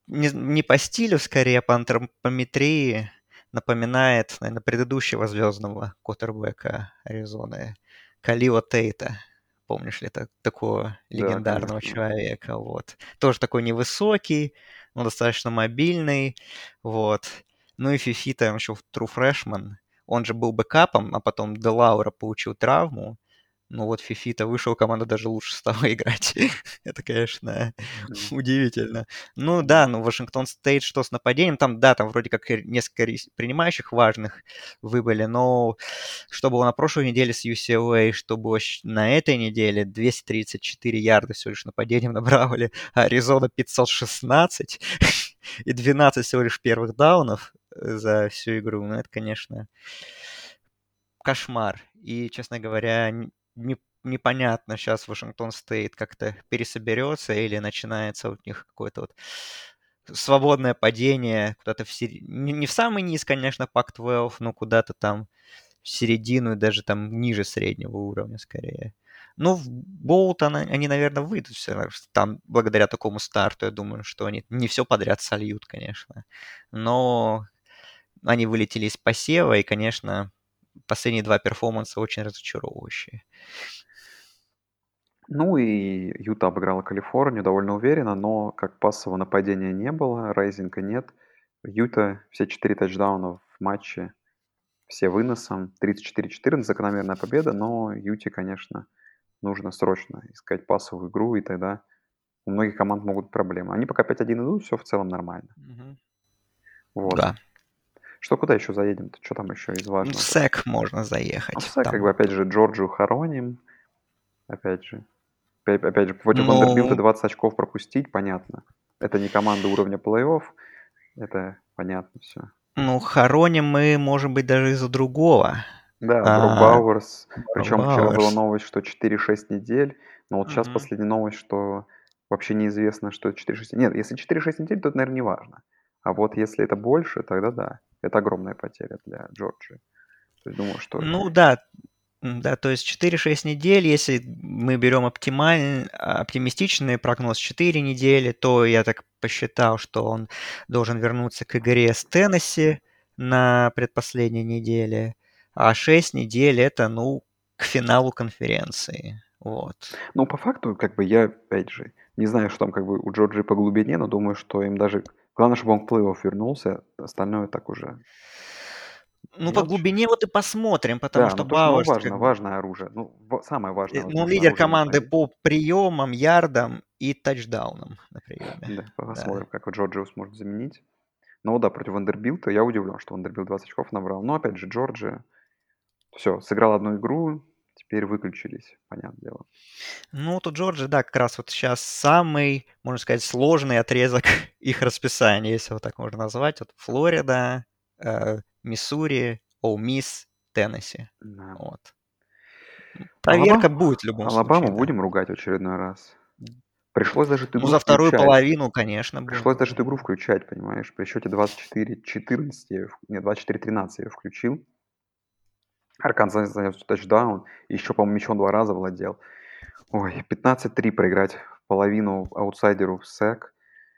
не по стилю, скорее по антропометрии напоминает, наверное, предыдущего звездного квотербека Аризоны, Калила Тейта. Помнишь ли такого Да, легендарного конечно. человека? Вот. Тоже такой невысокий, но достаточно мобильный. Вот. Ну и Фифита, он еще true freshman. Он же был бэкапом, а потом Де Лаура получил травму. Ну вот Фифита вышел, команда даже лучше стала играть. Это, конечно, М, удивительно. Ну да, да. ну Вашингтон Стейт что с нападением? Там, да, там вроде как и несколько принимающих важных выбыли, но что было на прошлой неделе с UCLA, что было на этой неделе, 234 ярда всего лишь нападением набрали, а Аризона 516 и 12 всего лишь первых даунов за всю игру. Ну это, конечно, кошмар. И, честно говоря, непонятно сейчас Вашингтон Стейт как-то пересоберется или начинается у них какое-то вот свободное падение куда-то не в самый низ, конечно, Пак-12, но куда-то там в середину и даже там ниже среднего уровня скорее. Ну, в Болтон они, наверное, выйдут все равно. Там, благодаря такому старту, я думаю, что они не все подряд сольют, конечно. Но они вылетели из посева, и, конечно, последние два перформанса очень разочаровывающие. Ну и Юта обыграла Калифорнию довольно уверенно, но как пассового нападения не было, рейзинга нет. Юта все 4 тачдауна в матче, все выносом. 34-14, закономерная победа, но Юте, конечно, нужно срочно искать пассовую игру, и тогда у многих команд могут быть проблемы. Они пока 5-1 идут, все в целом нормально. Мгм. Вот. Да. Что, куда еще заедем-то? Что там еще из В важного СЭК произошло? можно Ну, в заехать. СЭК, как бы, Там, опять же, Джорджию хороним. Опять же. Опять же, против Вандербилта ну, 20 очков пропустить, понятно. Это не команда уровня плей-офф, это понятно все. ну, хороним мы, может быть, даже из-за другого. Да, Брок А, Бауэрс. Брок Причем вчера была Бауэрс. новость, что 4-6 недель, но вот сейчас Мгм. последняя новость, что вообще неизвестно, что это 4-6. Нет, если 4-6 недель, то это, наверное, не важно. А вот если это больше, тогда да. Это огромная потеря для Джорджии. То есть думаю, что... Ну да, да, то есть 4-6 недель, если мы берем оптимистичный прогноз 4 недели, то я так посчитал, что он должен вернуться к игре с Теннесси на предпоследней неделе, а 6 недель это, ну, к финалу конференции. Вот. Ну, по факту, как бы я, опять же, не знаю, что там как бы у Джорджии по глубине, но думаю, что им даже... Главное, чтобы он в плей-офф вернулся, остальное так уже Ну, по мелочь. глубине вот и посмотрим, потому Да, что ну то, что, ну, Бауэрс как важно, бы, важное оружие. Ну, самое важное, ну, возможно, лидер оружие команды нападения. по приемам, ярдам и тачдаунам на приеме. Да, Да. посмотрим, как вот Джорджию сможет заменить. Но вот да, против Вандербилта я удивлен, что Вандербилт 20 очков набрал. Но опять же, Джорджия, все, сыграл одну игру, теперь выключились, понятное дело. Ну, вот у Джорджии, да, как раз вот сейчас самый, можно сказать, сложный отрезок их расписания, если вот так можно назвать. Вот Флорида, Миссури, Оу Мисс, Теннесси. Да. Вот. Проверка Алабаму, будет в любом Алабаму случае, да. будем ругать в очередной раз. Пришлось даже эту Ну, игру за вторую включать. половину, конечно, Пришлось будем. даже эту игру включать, понимаешь? При счете 24-14, нет, 24-13 я её включил. Арканзас занес тачдаун. Еще, по-моему, мячом 2 раза владел. Ой, 15-3 проиграть половину аутсайдеру в СЭК.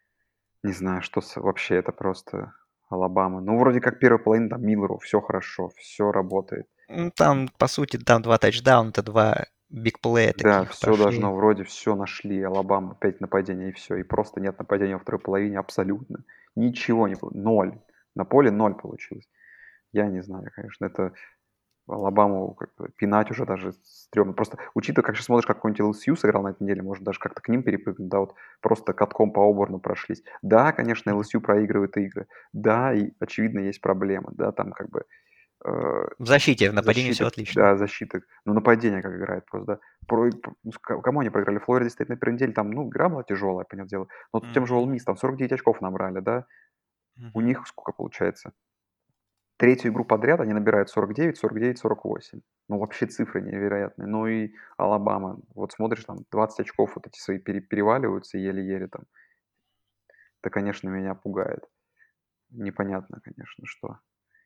Не знаю, что вообще это просто Алабама. Ну, вроде как первая половина, там Миллеру, все хорошо, все работает. Ну, там, по сути, там два тачдауна, это два бигплея Да, таких все пошли. должно, вроде все нашли. Алабама, 5 нападений и все. И просто нет нападения во второй половине абсолютно. Ничего не было. Ноль. На поле ноль получилось. Я не знаю, конечно, это Алабаму как бы пинать уже даже стрёмно. Просто учитывая, как сейчас смотришь, как какой-нибудь ЛСЮ сыграл на этой неделе, может даже как-то к ним перепрыгнуть, да, вот просто катком по Оберну прошлись. Да, конечно, Мгм. ЛСЮ проигрывает игры. Да, и очевидно есть проблемы. Да, там как бы э, В защите, в нападении все защита, отлично. да, защита, но нападение как играет просто, да. Ну, кому они проиграли? Флориде стоит на первой неделе, там, ну, игра была тяжелая, понятное дело. Но тем же Мгм. Ole Miss, там 49 очков набрали, да. У Мгм. них сколько получается? Третью игру подряд они набирают 49, 49, 48. Ну, вообще цифры невероятные. Ну и Алабама. Вот смотришь, там 20 очков вот эти свои переваливаются еле-еле там. Это, конечно, меня пугает. Непонятно, конечно, что.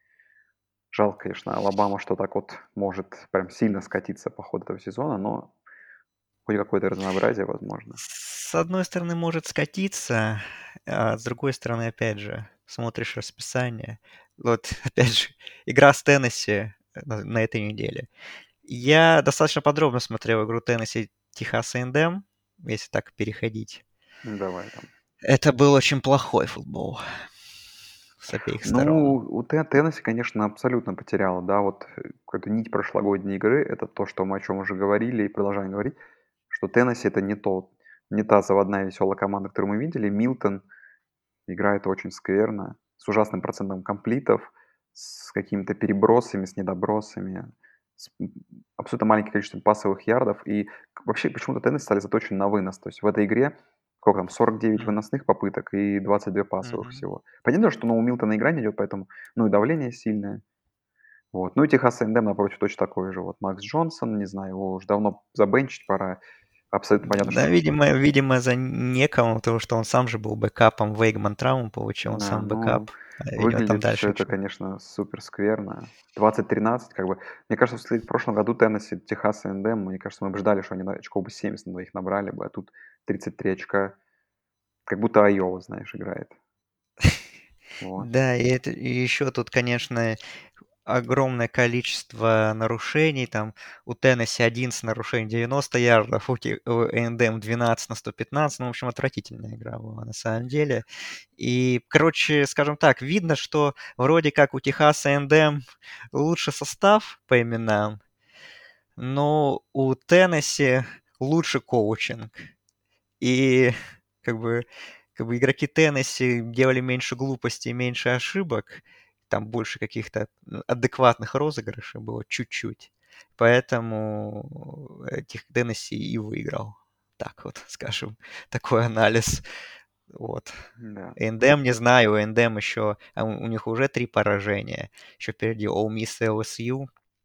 Жалко, конечно, Алабама, что так вот может прям сильно скатиться по ходу этого сезона, но хоть какое-то разнообразие, возможно. С одной стороны, может скатиться, а с другой стороны, опять же, смотришь расписание. Вот, опять же, игра с Теннесси на этой неделе. Я достаточно подробно смотрел игру Теннесси Техас A&M, если так переходить. Ну, давай там. Это был очень плохой футбол с обеих Ну, сторон. у Теннесси, конечно, абсолютно потеряла, да, вот какую-то нить прошлогодней игры. Это то, что мы о чем уже говорили и продолжаем говорить, что Теннесси это не та заводная веселая команда, которую мы видели. Милтон играет очень скверно, с ужасным процентом комплитов, с какими-то перебросами, с недобросами, с абсолютно маленьким количеством пасовых ярдов. И вообще почему-то Теннесси стали заточены на вынос. То есть в этой игре сколько там, 49 М, выносных попыток и 22 пасовых мгм. всего. Понятно, что у Милтона игра не идет, поэтому, ну и давление сильное. Вот. Ну и Техас A&M напротив точно такой же. Вот Макс Джонсон, не знаю, его уже давно забенчить пора. Абсолютно понятно, Да, что видимо, за некому, потому что он сам же был бэкапом, Вейгман травму получил, он да, сам ну, бэкап. Видимо, там выглядит все дальше это, ничего. конечно, супер скверно. 20-13, как бы. Мне кажется, в прошлом году Теннесси, Техас A&M, мне кажется, мы бы ждали, что они очков бы 70 на двоих набрали бы, а тут 33 очка. Как будто Айова, знаешь, играет. Вот. Да, и еще тут, конечно, огромное количество нарушений. Там у Теннесси 11 нарушений, 90 ярдов, у A&M 12 на 115. Ну, в общем, отвратительная игра была на самом деле. И, короче, скажем так, видно, что вроде как у Техаса A&M лучше состав по именам, но у Теннесси лучше коучинг. И как бы, как бы игроки Теннесси делали меньше глупостей, меньше ошибок, там больше каких-то адекватных розыгрышей было чуть-чуть. Поэтому Теннесси и выиграл. Так вот, скажем, такой анализ. Вот. Да. A&M не знаю, A&M еще, у них уже 3 поражения. Еще впереди Ole Miss и LSU.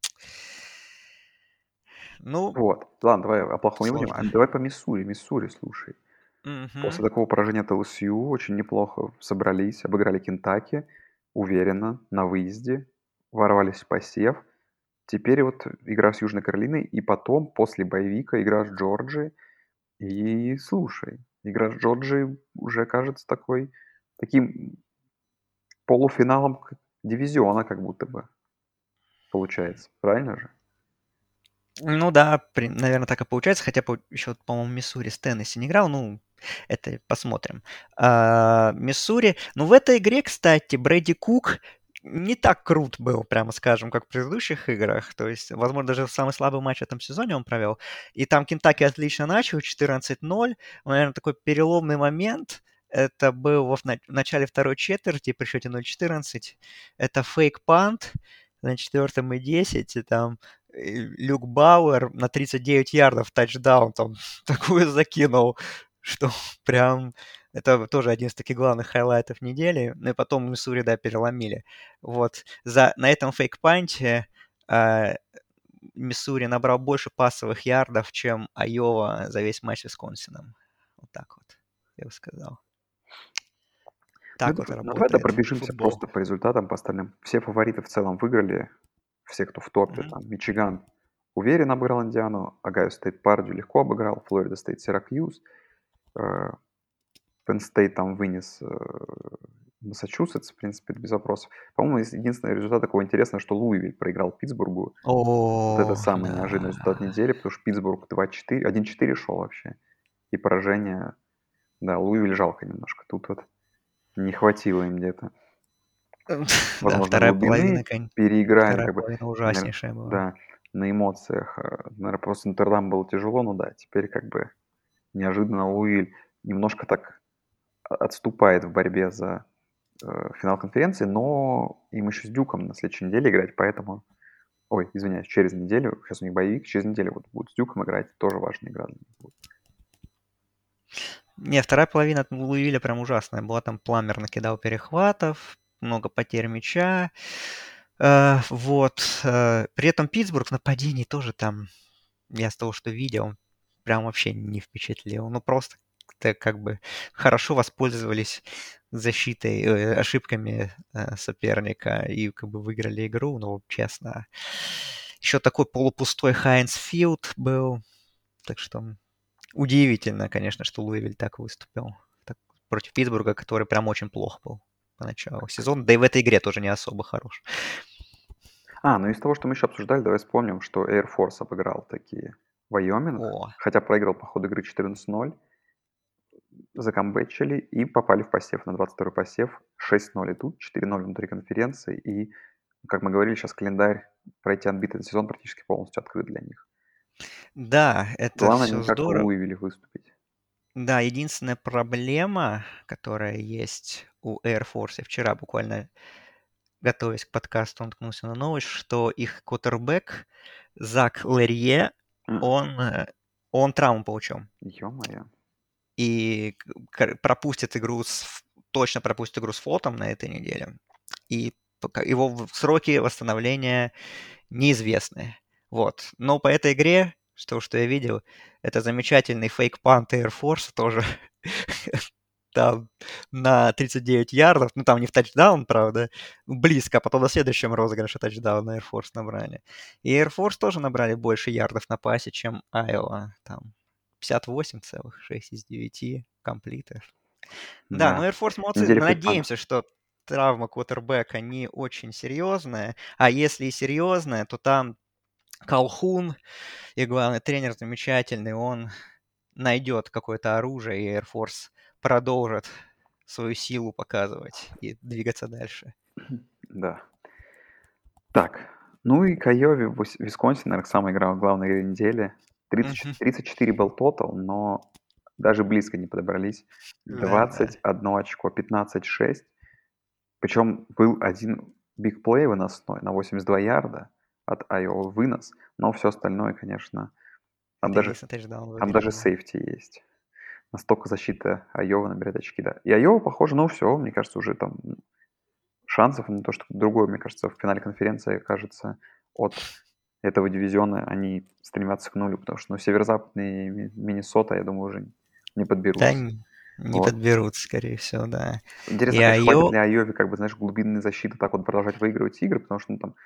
Ну, Вот. Ладно, давай о плохом не будем. А сложно. давай по Миссури. Миссури, слушай. Мгм. После такого поражения от ЛСЮ очень неплохо собрались, обыграли Кентаки уверенно, на выезде, ворвались в посев. Теперь вот игра с Южной Каролиной, и потом, после боевика, игра с Джорджией. И слушай, игра с Джорджией уже кажется таким полуфиналом дивизиона как будто бы получается. Правильно же? Ну да, наверное, так и получается, хотя еще, по-моему, Миссури с Теннесси не играл, ну, это посмотрим. Миссури, ну, в этой игре, кстати, Брэди Кук не так крут был, прямо скажем, как в предыдущих играх, то есть, возможно, даже самый слабый матч в этом сезоне он провел, и там Кентаки отлично начал, 14-0, наверное, такой переломный момент, это был в начале второй четверти при счете 0-14, это фейк-пант на 4 и 10, и там Люк Бауэр на 39 ярдов тачдаун там такую закинул, что прям это тоже один из таких главных хайлайтов недели. Ну и потом Миссури, да, переломили. Вот. На этом фейк-панте а, Миссури набрал больше пассовых ярдов, чем Айова за весь матч с Висконсином. Вот так вот, я бы сказал. Так вот Давай да работает пробежимся футбол. просто по результатам, по остальным. Все фавориты в целом выиграли, все, кто в топе. Мгм. Там Мичиган уверенно обыграл Индиану, Огайо Стейт Пардию легко обыграл, Флорида Стейт Сиракьюз, Penn State там вынес Массачусетс, в принципе, это без вопросов. По-моему, единственный результат такой интересный, что Луивиль проиграл Питтсбургу. Вот это О, самый неожиданный результат да. недели, потому что Питтсбург 2-4, 1-4 шел вообще. И поражение, да, Луивиль жалко немножко. Тут вот не хватило им где-то, Да, возможно, глубины, переиграли, вторая как бы, половина наверно, ужаснейшая была. да, на эмоциях. Наверно, просто Нотр-Дам было тяжело, но да, теперь как бы неожиданно Луивиль немножко так отступает в борьбе за финал конференции, но им еще с Дюком на следующей неделе играть, поэтому... Ой, извиняюсь, через неделю, сейчас у них боевик, через неделю вот будут с Дюком играть, тоже важная игра для них будет. Не, вторая половина от Луивиля прям ужасная была. Там Пламер накидал перехватов, много потерь мяча. Вот. При этом Питтсбург в нападении тоже там, я с того, что видел, прям вообще не впечатлил. Ну, просто как бы хорошо воспользовались защитой, ошибками соперника и как бы выиграли игру, ну, честно. Еще такой полупустой Хайнс Филд был, так что Удивительно, конечно, что Луивиль так выступил так, против Питтсбурга, который прям очень плохо был поначалу сезона, да и в этой игре тоже не особо хорош. Ну из того, что мы еще обсуждали, давай вспомним, что Air Force обыграл такие Вайоминг, О, хотя проиграл по ходу игры 14-0, закамбэчили и попали в посев на 22-й посев 6-0 и тут, 4-0 внутри конференции. И, как мы говорили, сейчас календарь пройти отбитый сезон практически полностью открыт для них. да, это Главное все не как в здорово. Луивиле выступить. Да, единственная проблема, которая есть у Air Force, я вчера буквально, готовясь к подкасту, наткнулся на новость, что их квотербек Зак Лерье, он, он травму получил. Ё-моё. И пропустит игру точно пропустит игру с флотом на этой неделе. И его сроки восстановления неизвестны. Вот. Но по этой игре, что я видел, это замечательный фейк-пант Air Force тоже там на 39 ярдов, ну там не в тачдаун, правда, близко, а потом на следующем розыгрыше тачдаун Air Force набрали. И Air Force тоже набрали больше ярдов на пасе, чем Iowa, там 58,6 из 9 комплитов. Да, ну Да. Air Force молодцы, Неделя мы фейк-панта. надеемся, что травма квотербека не очень серьезная, а если и серьезная, то там Колхун и главный тренер замечательный, он найдет какое-то оружие, и Air Force продолжит свою силу показывать и двигаться дальше. Да. Так, ну и Кайови, Висконсин, наверное, самая главная игра недели. 34 был тотал, но даже близко не подобрались. Да, да. 21 очко, 15-6. Причем был один бигплей выносной на 82 ярда от Айова вынос, но все остальное, конечно, там Это даже, единственный тачдаун в там игре даже был. сейфти есть. Настолько защита Айова набирает очки, да. И Айова, похоже, ну все, мне кажется, уже там шансов на то, что другое, мне кажется, в финале конференции окажется от этого дивизиона, они стремятся к нулю, потому что, ну, северо-западный Миннесота, я думаю, уже не Да, подберутся. не Вот. подберут, скорее всего, да. И Интересно, конечно, хватит ли Айове, как бы, знаешь, глубинной защиты так вот продолжать выигрывать игры, потому что, ну, там,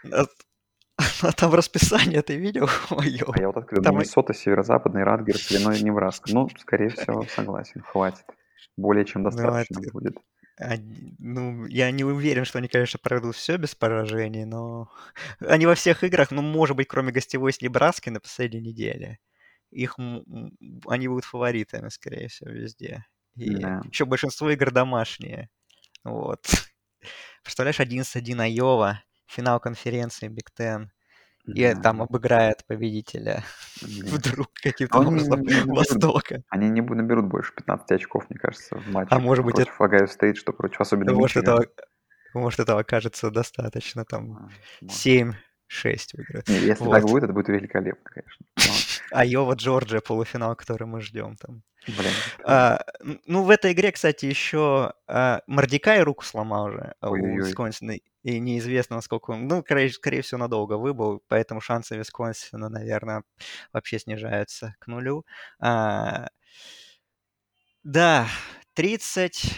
А там расписание ты видел? Ой-ё. а я вот открыл, Там Миннесота, северо-западный, Радгерс, Иллинойс, Невраска. Ну, скорее всего, согласен, хватит. Более чем ну, достаточно будет. ну, я не уверен, что они, конечно, пройдут все без поражений, но они во всех играх, ну, может быть, кроме гостевой с Небраской на последней неделе, они будут фаворитами, скорее всего, везде. И Да. еще большинство игр домашние. Вот. Представляешь, 11-1 Айова, финал конференции Биг Тен, и Да. там обыграет победителя Нет. вдруг каким-то Но они образом не наберут, Востока. наберут больше 15 очков, мне кажется, в А матче может что быть, против Огайо Стейт, что против особенно может, Мичигана. этого окажется достаточно, там Может. 7-6 выиграют. Не, если так Вот. будет, это будет великолепно, конечно. Но, Айова, Джорджия, полуфинал, который мы ждем там. блин, это... Ну, в этой игре, кстати, еще Мордекай руку сломал уже у Ой-ой-ой. Висконсина, и неизвестно, насколько он... Ну, скорее всего, надолго выбыл, поэтому шансы Висконсина, наверное, вообще снижаются к нулю. А, да, 30...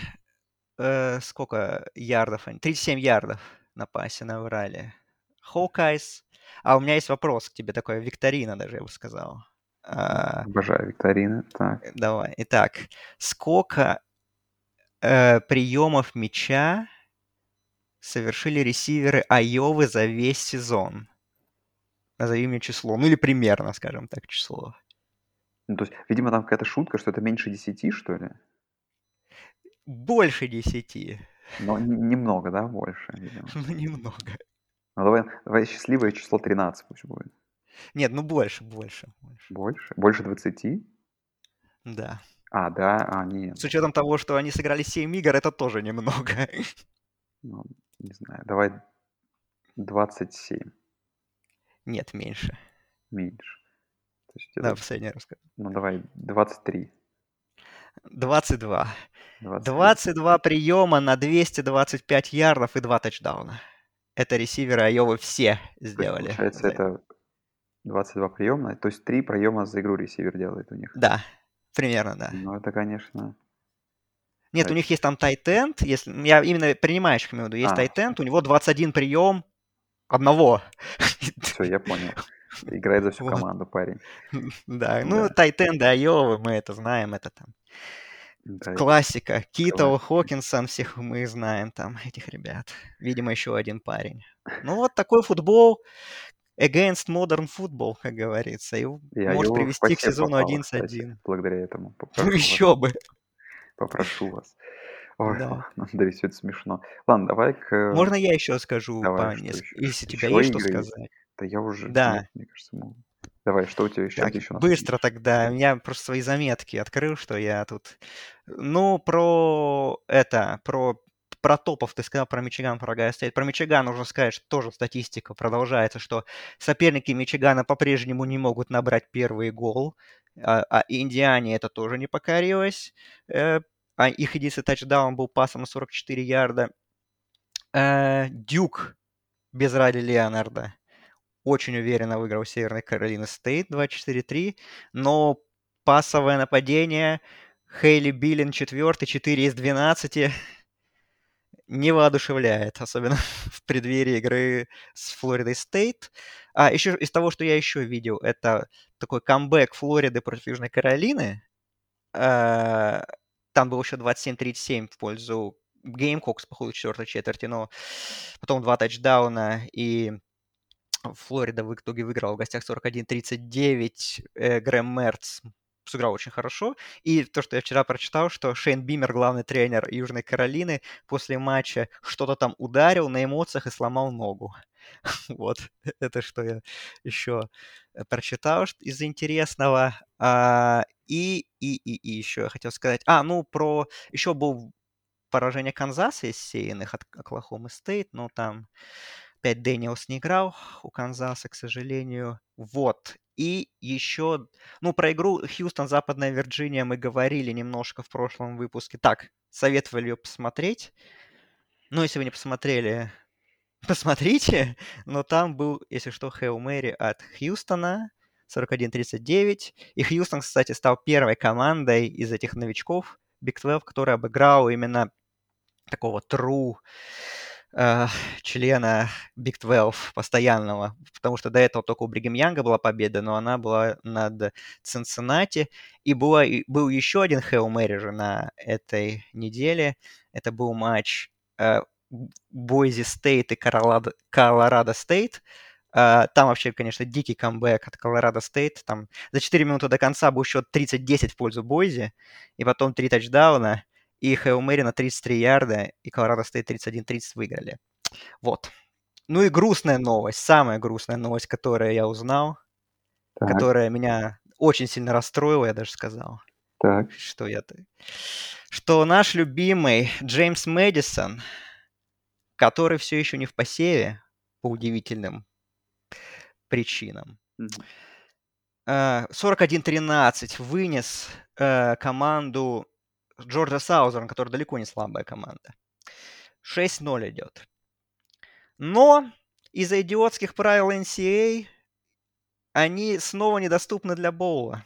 сколько ярдов они? 37 ярдов на пасе набрали. Хоукайс. А у меня есть вопрос к тебе, такой викторина даже, я бы сказал. А, Обожаю викторины. Так. давай. Итак, сколько приемов мяча совершили ресиверы Айовы за весь сезон? Назови мне число. Ну или примерно, скажем так, число. Ну, то есть, видимо, там какая-то шутка, что это меньше 10, что ли? Больше 10. Но немного, да, больше, видимо. Ну, немного. Ну, давай счастливое число 13 пусть будет. Нет, ну больше. Больше? Больше 20? Да. Да, нет. С учетом того, что они сыграли 7 игр, это тоже немного. Ну, не знаю, давай 27, Нет, меньше. меньше. То есть Да, это, последний раз. ну, давай 23, 22. 23. 22 приема на 225 ярдов и 2 тачдауна. Это ресиверы Айовы все То есть, сделали. получается, это 22 приема, то есть 3 приема за игру ресивер делает у них. Да, примерно, да. Ну, это, конечно... Нет, у них есть там тайтенд, если я именно принимающих имею в виду, есть Все, тайтенд, у него 21 прием одного. я понял. Играет за всю Вот. команду парень. Да, ну, Да, тайтенды Айовы, мы это знаем, это там да, классика. Китл, классика. Хокинсон, всех мы знаем там, этих ребят. Видимо, еще один парень. Ну, вот такой футбол against modern football, как говорится, и И может Айова в привести к посев сезону попала, кстати, 11-1. благодаря этому. Ну, Попрошу вас. еще бы, Попрошу вас. Ой, да. Андрей, всё это смешно. Ладно, давай-ка Можно я еще скажу давай, что еще? если у тебя Еще есть что игры есть? сказать? Да я уже нет, Да. мне кажется, мы давай, что у тебя, с чем Так, ты еще нас быстро удивишь? тогда. Я просто свои заметки открыл, что я тут... Ну, про топов ты сказал, про Мичиган, про Огайо Стейт. Про Мичиган нужно сказать, что тоже статистика продолжается, что соперники Мичигана по-прежнему не могут набрать первый гол, а Индиане это тоже не покорилось. Э, А их единственный тачдаун был пасом на 44 ярда. Дюк без Райли Леонарда очень уверенно выиграл Северной Каролины Стейт 24-3, но пасовое нападение Хейли Биллин четвертый, 4 из 12 не воодушевляет, особенно в преддверии игры с Флоридой Стейт. А еще из того, что я еще видел, это такой камбэк Флориды против Южной Каролины. Э, Там был еще 27-37 в пользу Геймкокс по ходу четвертой четверти, но потом два тачдауна, и Флорида в итоге выиграла в гостях 41-39. Грэм Мерц сыграл очень хорошо. И то, что я вчера прочитал, что Шейн Бимер, главный тренер Южной Каролины, после матча что-то там ударил на эмоциях и сломал ногу. Вот, это что я еще прочитал из интересного. И еще я хотел сказать. Ну, еще был поражение Канзаса из сеянных от Оклахомы Стейт, но там опять Дэниелс не играл у Канзаса, к сожалению. Вот. И еще, ну, про игру Хьюстон-Западная Вирджиния мы говорили немножко в прошлом выпуске. Так, советовали ее посмотреть. Но если вы не посмотрели, посмотрите. Но там был, если что, Хейл Мэри от Хьюстона, 41-39. И Хьюстон, кстати, стал первой командой из этих новичков Big 12, которая обыграла именно такого true э, члена Big 12 постоянного, потому что до этого только у Бригем Янга была победа, но она была над Цинциннати. И был еще один Hail Mary же на этой неделе. Это был матч Бойзи Стейт и Колорадо Стейт. Там вообще, конечно, дикий камбэк от Колорадо Стейт. Там за 4 минуты до конца был счет 30-10 в пользу Бойзи, и потом 3 тачдауна, и Хейл Мэри на 33 ярда, и Колорадо Стейт 31-30 выиграли. Вот. Ну и грустная новость, самая грустная новость, которую я узнал, Так, которая меня очень сильно расстроила, я даже сказал, так, что что наш любимый Джеймс Мэдисон, который все еще не в посеве по удивительным причинам, мгм. 41-13 вынес команду Джорджа Саузерн, которая далеко не слабая команда. 6-0 идет. Но из-за идиотских правил NCAA они снова недоступны для боула.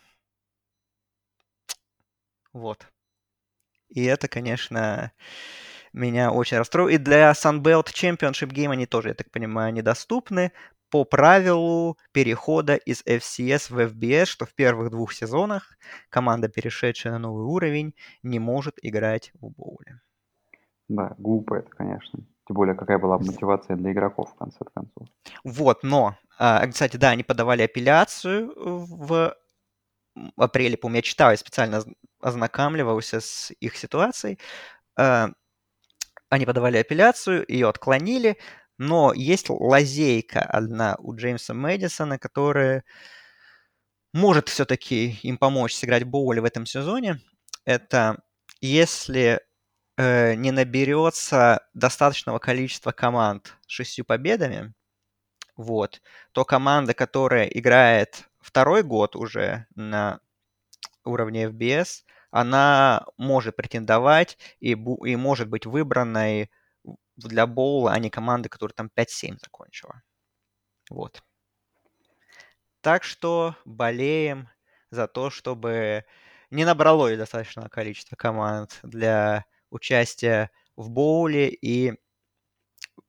Вот. И это, конечно, меня очень расстроило. И для Sunbelt Championship Game они тоже, я так понимаю, недоступны по правилу перехода из FCS в FBS, что в первых двух сезонах команда, перешедшая на новый уровень, не может играть в боуле. Да, глупо это, конечно. Тем более, какая была бы мотивация для игроков в конце концов. Вот, но, кстати, да, они подавали апелляцию в апреле, по-моему, я читал, я специально ознакомливался с их ситуацией. А, Они подавали апелляцию, ее отклонили, но есть лазейка одна у Джеймса Мэдисона, которая может все-таки им помочь сыграть в боуле в этом сезоне. Это если не наберется достаточного количества команд с 6 победами, вот, то команда, которая играет второй год уже на уровне FBS, она может претендовать и может быть выбранной для боула, а не команды, которая там 5-7 закончила. Вот. Так что болеем за то, чтобы не набралось достаточного количества команд для участия в боуле, и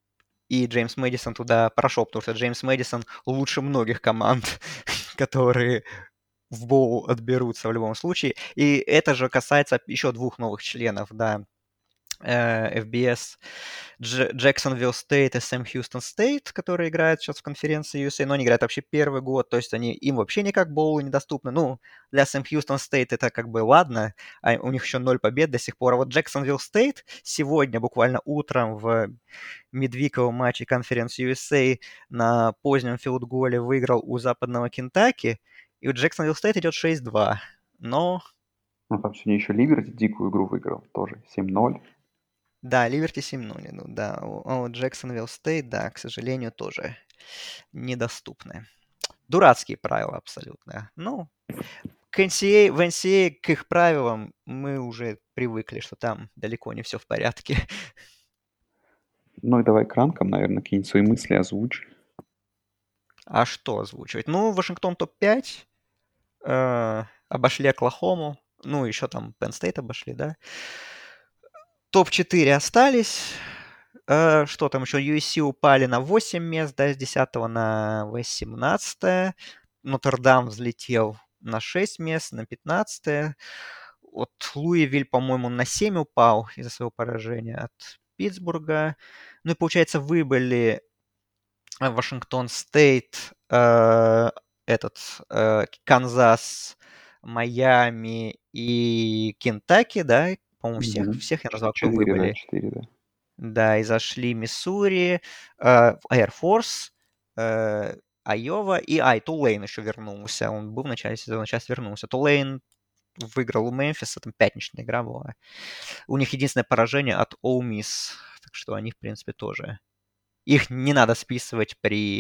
и Джеймс Мэдисон туда прошел, потому что Джеймс Мэдисон лучше многих команд, которые в боул отберутся в любом случае. И это же касается еще двух новых членов, да, FBS, Джексонвилл Стейт и Сэм Хьюстон Стейт, которые играют сейчас в конференции USA, но они играют вообще первый год, то есть им вообще никак боулы недоступны. Ну, для Сэм Хьюстон Стейт это как бы ладно, а у них еще 0 побед до сих пор. А вот Джексонвилл Стейт сегодня, буквально утром в мидвиковом матче конференции USA на позднем филдголе выиграл у западного Кентаки, и у Джексонвилл Стейт идет 6-2. Но Ну, там сегодня еще Либерти дикую игру выиграл, тоже 7-0. да, Ливерти 7-0 идут, да. А вот Джексонвилл Стейт, да, к сожалению, тоже недоступны. Дурацкие правила абсолютно. Ну, в NCAA к их правилам мы уже привыкли, что там далеко не все в порядке. Ну и давай к ранкам, наверное, какие-нибудь свои мысли озвучь. А что озвучивать? Ну, Вашингтон топ-5, обошли Оклахому, ну, еще там Penn State обошли, да. Топ-4 остались. Что там еще? USC упали на 8 мест, да, с 10 на 18. Нотр-Дам взлетел на 6 мест, на 15. Вот Луивиль, по-моему, на 7 упал из-за своего поражения от Питтсбурга. Ну и, получается, выбыли Вашингтон Стейт, Канзас, Майами и Кентаки, да, по-моему, Мгм. всех я назвал, кто 4, да, выбыли. 4, да. Да, и зашли Миссури, Air Force, Айова и Тулейн еще вернулся. Он был в начале сезона, сейчас вернулся. Тулейн выиграл у Мемфиса, там пятничная игра была. У них единственное поражение от Ole Miss, так что они, в принципе, тоже. Их не надо списывать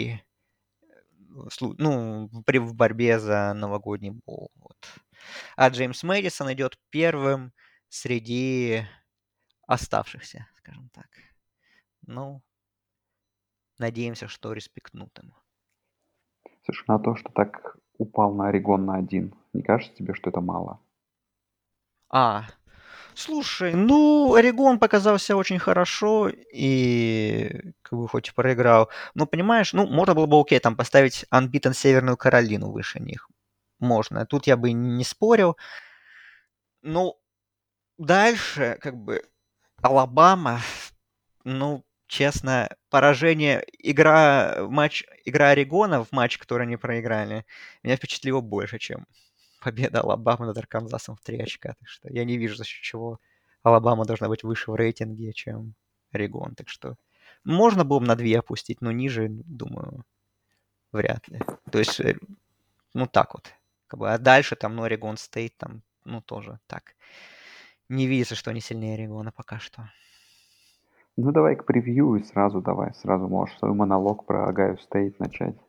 в борьбе за новогодний боул. Вот. А Джеймс Мэдисон идет первым среди оставшихся, скажем так. Ну, надеемся, что респектнут ему. Слушай, на то, что так упал на Орегон на 1, не кажется тебе, что это мало? А, слушай, ну, Орегон показался очень хорошо и как бы хоть и проиграл. Но понимаешь, ну, можно было бы, окей, там поставить Unbeaten Северную Каролину выше них. Можно. Тут я бы не спорил. Ну, дальше, как бы, Алабама, ну, честно, игра Орегона в матч, который они проиграли, меня впечатлило больше, чем победа Алабамы над Арканзасом в 3 очка. Так что я не вижу, за счет чего Алабама должна быть выше в рейтинге, чем Орегон. Так что можно было бы на 2 опустить, но ниже, думаю, вряд ли. То есть, ну так вот. Как бы, а дальше там, ну, Орегон Стейт, там, ну, тоже так. Не видится, что они сильнее Орегона пока что. Ну давай к превью и сразу можешь свой монолог про Агайо Стейт начать.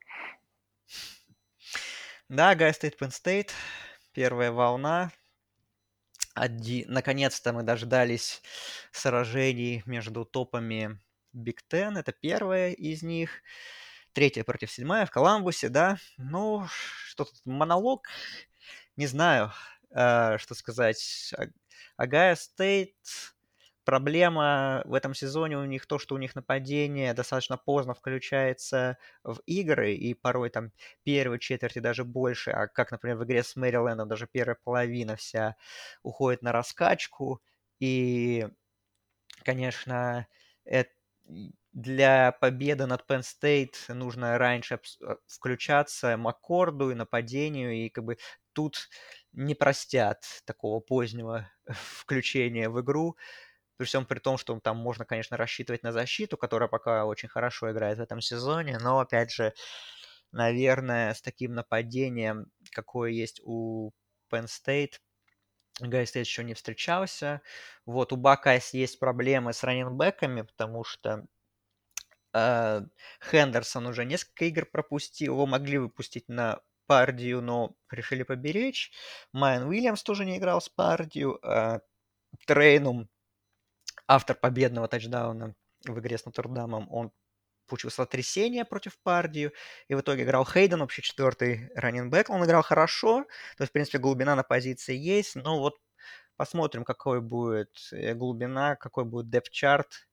Да, Гай Стейт, Penn State, первая волна. Наконец-то мы дождались сражений между топами Биг Ten. Это первая из них. Третья против седьмая в Коламбусе, да. Ну, что тут, монолог, не знаю, что сказать. Агайо Стейт, проблема в этом сезоне у них то, что у них нападение достаточно поздно включается в игры, и порой там первой четверти даже больше, а как, например, в игре с Мэрилендом даже первая половина вся уходит на раскачку, и, конечно, для победы над Penn State нужно раньше включаться Маккорду и нападению, и как бы тут не простят такого позднего включения в игру, при всем при том, что там можно, конечно, рассчитывать на защиту, которая пока очень хорошо играет в этом сезоне, но, опять же, наверное, с таким нападением, какое есть у Penn State, Гай Стейт еще не встречался. Вот, у Бакайс есть проблемы с раненбеками, потому что э, Хендерсон уже несколько игр пропустил, его могли выпустить на Пардию, но решили поберечь. Майан Уильямс тоже не играл с Пардию. Трейнум, автор победного тачдауна в игре с Нотр-Дамом, он получил сотрясение против Пардию, и в итоге играл Хейден, вообще четвертый раннинбэк. Он играл хорошо, то есть, в принципе, глубина на позиции есть, но вот посмотрим, какой будет глубина, какой будет депт-чарт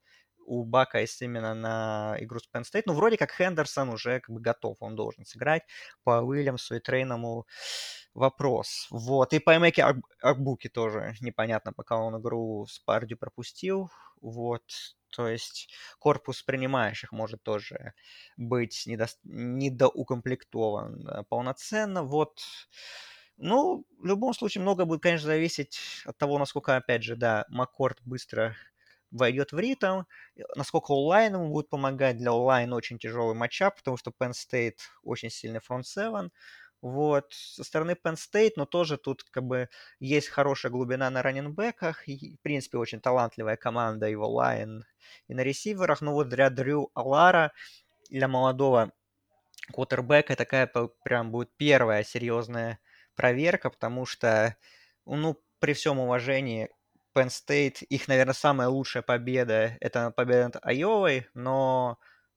у Бакайс именно на игру с Penn State. Ну, вроде как Хендерсон уже как бы готов, он должен сыграть. По Уильямсу и Трейному вопрос. Вот. И по Эмеке Акбуке тоже непонятно, пока он игру с Пардью пропустил. Вот. То есть корпус принимающих может тоже быть недоукомплектован полноценно. Вот. Ну, в любом случае, много будет, конечно, зависеть от того, насколько, опять же, да, Маккорд быстро войдет в ритм, насколько онлайн ему будет помогать. Для онлайн очень тяжелый матчап, потому что Penn State очень сильный фронт-севен. Вот. Со стороны Penn State, но тоже тут как бы есть хорошая глубина на раннинбеках. И, в принципе, очень талантливая команда и в онлайн, и на ресиверах. Но вот для Дрю Алара, для молодого квотербека такая прям будет первая серьезная проверка, потому что, ну, при всем уважении, Penn State, их, наверное, самая лучшая победа — это победа над Айовой, но,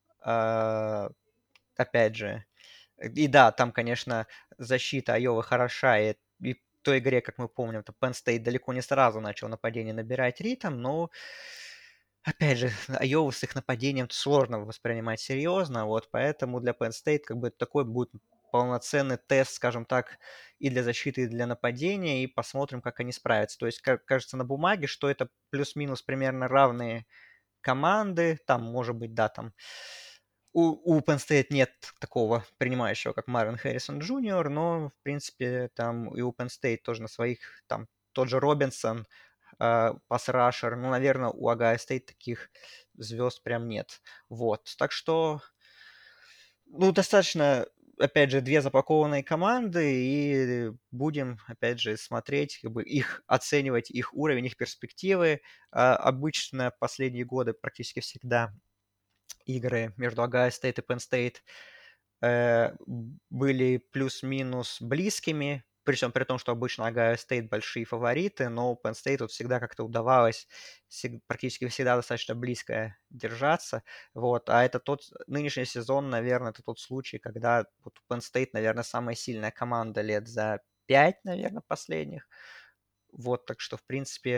а, опять же, и да, там, конечно, защита Айовы хороша, и в той игре, как мы помним, то Penn State далеко не сразу начал нападение набирать ритм, но опять же, Айову с их нападением сложно воспринимать серьезно, вот, поэтому для Penn State как бы такой будет полноценный тест, скажем так, и для защиты, и для нападения, и посмотрим, как они справятся. То есть, кажется, на бумаге, что это плюс-минус примерно равные команды, там, может быть, да, там у Penn State нет такого принимающего, как Марвин Харрисон Джуниор, но, в принципе, там и у Penn State тоже на своих, там, тот же Робинсон, пас-рашер. Ну, наверное, у Агайо Стейт таких звезд прям нет. Вот. Так что, ну, достаточно, опять же, две запакованные команды, и будем, опять же, смотреть, как бы их оценивать, их уровень, их перспективы. Обычно последние годы практически всегда игры между Агайо Стейт и Penn State были плюс-минус близкими, причем при том, что обычно Агайо Стейт большие фавориты, но Penn State вот всегда как-то удавалось практически всегда достаточно близко держаться. Вот. А это тот нынешний сезон, наверное, это тот случай, когда вот Penn State, наверное, самая сильная команда лет за 5, наверное, последних. Вот, так что, в принципе,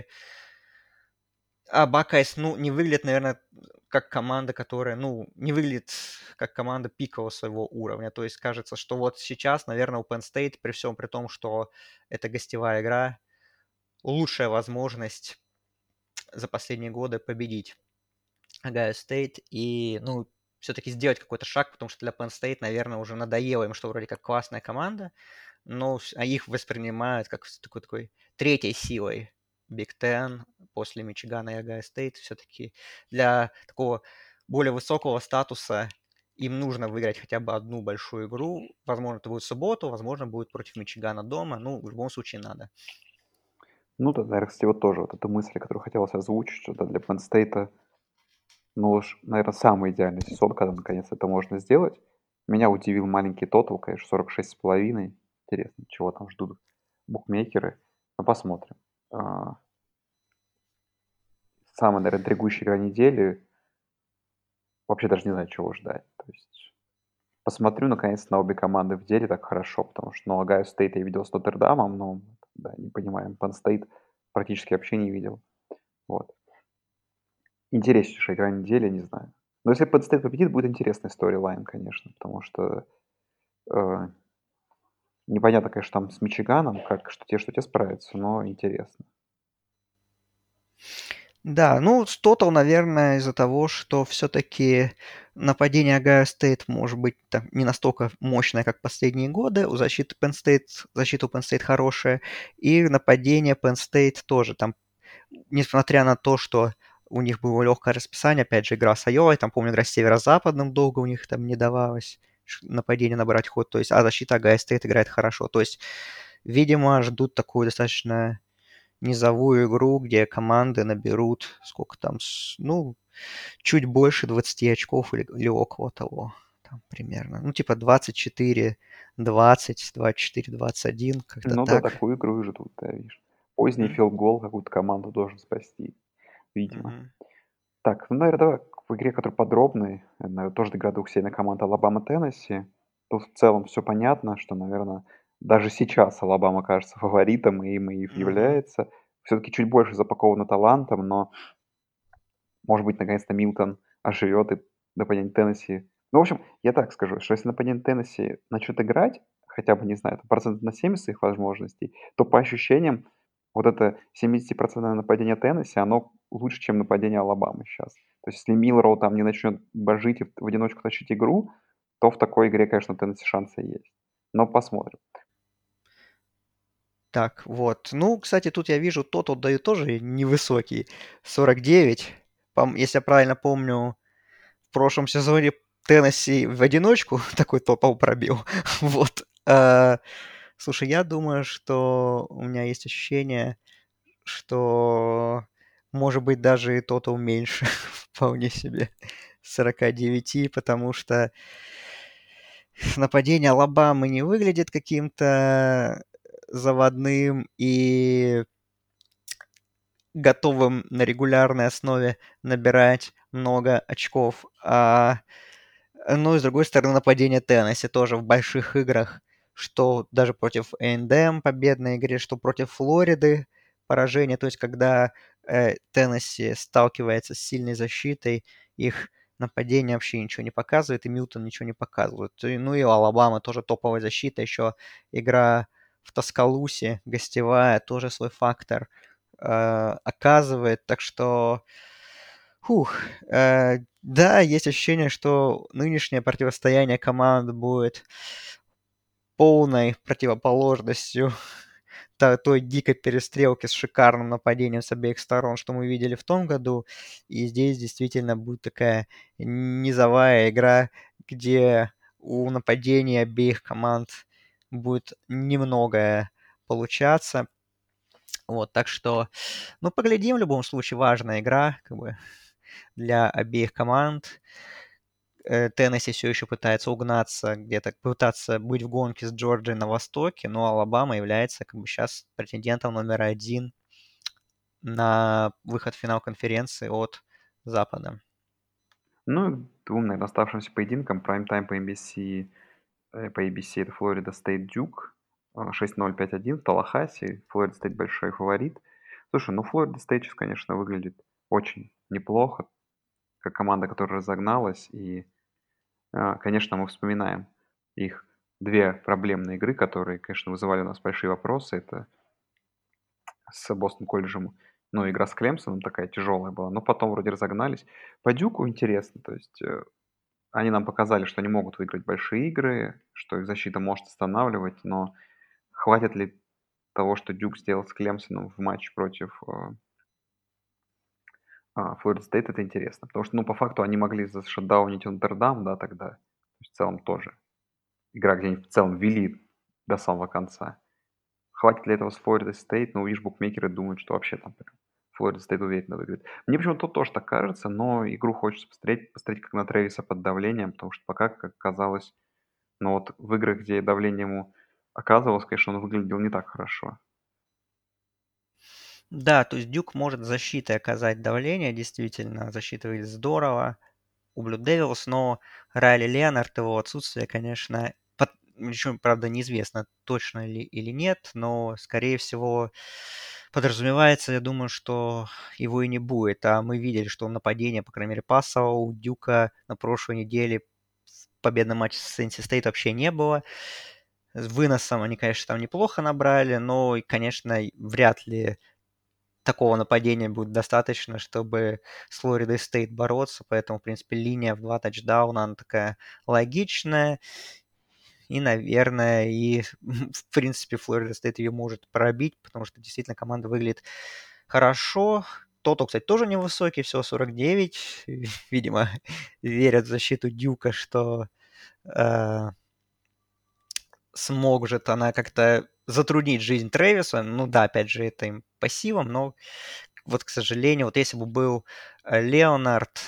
Бакайс, ну, не выглядит, наверное, как команда, которая, ну, не выглядит как команда пикового своего уровня. То есть кажется, что вот сейчас, наверное, у Penn State, при всем при том, что это гостевая игра, лучшая возможность за последние годы победить Агайо Стейт и, ну, все-таки сделать какой-то шаг, потому что для Penn State, наверное, уже надоело им, что вроде как классная команда, но их воспринимают как такой третьей силой Big Ten после Мичигана и Агайо Стейт. Все-таки для такого более высокого статуса им нужно выиграть хотя бы одну большую игру. Возможно, это будет в субботу, возможно, будет против Мичигана дома. Ну, в любом случае надо. Ну да, наверное, кстати, вот тоже вот эта мысль, которую хотелось озвучить, что да, для Penn State, ну уж, наверное, самый идеальный сезон, когда наконец это можно сделать. Меня удивил маленький тотал, конечно, 46,5. Интересно, чего там ждут букмекеры. Но посмотрим. А, Самая, наверное, интригующая игра недели. Вообще даже не знаю, чего ждать. То есть посмотрю, наконец, на обе команды в деле так хорошо, потому что, ну, Агайо Стейт я видел с Нотр-Дамом, но, да, не понимаем. Penn State практически вообще не видел. Вот. Интереснейшая игра недели, не знаю. Но если Penn State победит, будет интересный сторилайн, конечно, потому что э, непонятно, конечно, там с Мичиганом, как что те справятся, но интересно. Да, ну, с Total, наверное, из-за того, что все-таки нападение Агайо Стейт может быть там, не настолько мощное, как последние годы. Защита у Penn State хорошая. И нападение Penn State тоже. Там, несмотря на то, что у них было легкое расписание, опять же, игра с Айовой, там, помню, игра с Северо-Западным долго у них там не давалось нападение набрать ход, то есть, а защита Агайо Стейт играет хорошо. То есть, видимо, ждут такую достаточно низовую игру, где команды наберут сколько там, ну, чуть больше 20 очков или около того, там примерно. Ну, типа 24, 20, 24, 21, как-то Ну да, так. такую игру и ждут, да, видишь. Поздний М, филд-гол какую-то команду должен спасти, видимо. мгм. Так, ну, наверное, давай в игре, которая подробной, наверное, тоже игра двух сильных команд Алабама-Теннесси. Тут в целом все понятно, что, наверное, даже сейчас Алабама кажется фаворитом, и им и Мгм. является. Все-таки чуть больше запаковано талантом, но Может быть, наконец-то Милтон оживет и нападение Теннесси. Ну, в общем, я так скажу, что если нападение Теннесси начнет играть, хотя бы, не знаю, там, процентов на 70 их возможностей, то по ощущениям вот это 70% нападение Теннесси, оно лучше, чем нападение Алабамы сейчас. То есть если Милроу там не начнет божить и в одиночку тащить игру, то в такой игре, конечно, у Теннесси шансы есть. Но посмотрим. Так, вот. Ну, кстати, тут я вижу, тот отдают тоже невысокий. 49. Если я правильно помню, в прошлом сезоне Теннесси в одиночку такой топал пробил. Вот. Слушай, я думаю, что у меня есть ощущение, что может быть даже и тотал меньше вполне себе 49, потому что нападение Алабамы не выглядит каким-то заводным и готовым на регулярной основе набирать много очков. Ну и с другой стороны, нападение Теннесси тоже в больших играх, что даже против A&M победной игре, что против Флориды поражение. То есть когда Теннесси сталкивается с сильной защитой, их нападение вообще ничего не показывает, и Милтон ничего не показывает. Ну и у Алабамы тоже топовая защита, еще игра в Таскалусе, гостевая, тоже свой фактор оказывает. Так что, да, есть ощущение, что нынешнее противостояние команд будет полной противоположностью той дикой перестрелки с шикарным нападением с обеих сторон, что мы видели в том году. И здесь действительно будет такая низовая игра, где у нападений обеих команд будет немногое получаться. Вот, так что, ну, поглядим, в любом случае, важная игра, как бы, для обеих команд. Теннесси все еще пытается угнаться, где-то пытаться быть в гонке с Джорджией на востоке, но Алабама является как бы сейчас претендентом номер один на выход в финал конференции от Запада. Ну, и двум, наверное, оставшимся поединкам. Прайм-тайм по ABC это Флорида Стейт Дюк. 6-0, 5-1 в Таллахасси. Флорида Стейт большой фаворит. Слушай, ну Флорида Стейт сейчас, конечно, выглядит очень неплохо, как команда, которая разогналась. И, конечно, мы вспоминаем их две проблемные игры, которые, конечно, вызывали у нас большие вопросы. Это с Бостон колледжем, ну, игра с Клемсоном такая тяжелая была, но потом вроде разогнались. По Дюку интересно, то есть они нам показали, что они могут выиграть большие игры, что их защита может останавливать, но хватит ли того, что Дюк сделал с Клемсоном в матче против Флорида Стейт, это интересно. Потому что, ну, по факту они могли зашатдаунить Нотр-Дам, да, тогда. То есть в целом тоже. Игра, где они в целом вели до самого конца. Хватит ли этого с Флорида Стейт? Ну, видишь, букмекеры думают, что вообще там прям Флорида Стейт уверенно выиграет. Мне почему-то тоже так кажется, но игру хочется посмотреть как на Трэвиса под давлением, потому что пока, как казалось, но вот в играх, где давление ему оказывалось, конечно, он выглядел не так хорошо. Да, то есть Дюк может защитой оказать давление, действительно, защита выглядит здорово у Блю Девилс, но Райли Леонард, его отсутствие, конечно, еще, правда, неизвестно, точно ли или нет, но, скорее всего, подразумевается, я думаю, что его и не будет. А мы видели, что нападение, по крайней мере, пасового у Дюка на прошлой неделе в победном матче с Сенси Стейт вообще не было. С выносом они, конечно, там неплохо набрали, но, конечно, вряд ли такого нападения будет достаточно, чтобы с Флоридой Стейт бороться, поэтому, в принципе, линия в 2 тачдауна, она такая логичная, и, наверное, в принципе, Флорида Стейт ее может пробить, потому что действительно команда выглядит хорошо. Тотал, кстати, тоже невысокий, всего 49. Видимо, верят в защиту Дюка, что э, сможет она как-то затруднить жизнь Трэвиса. Ну да, опять же, это им по силам, но вот, к сожалению, вот если бы был Леонард,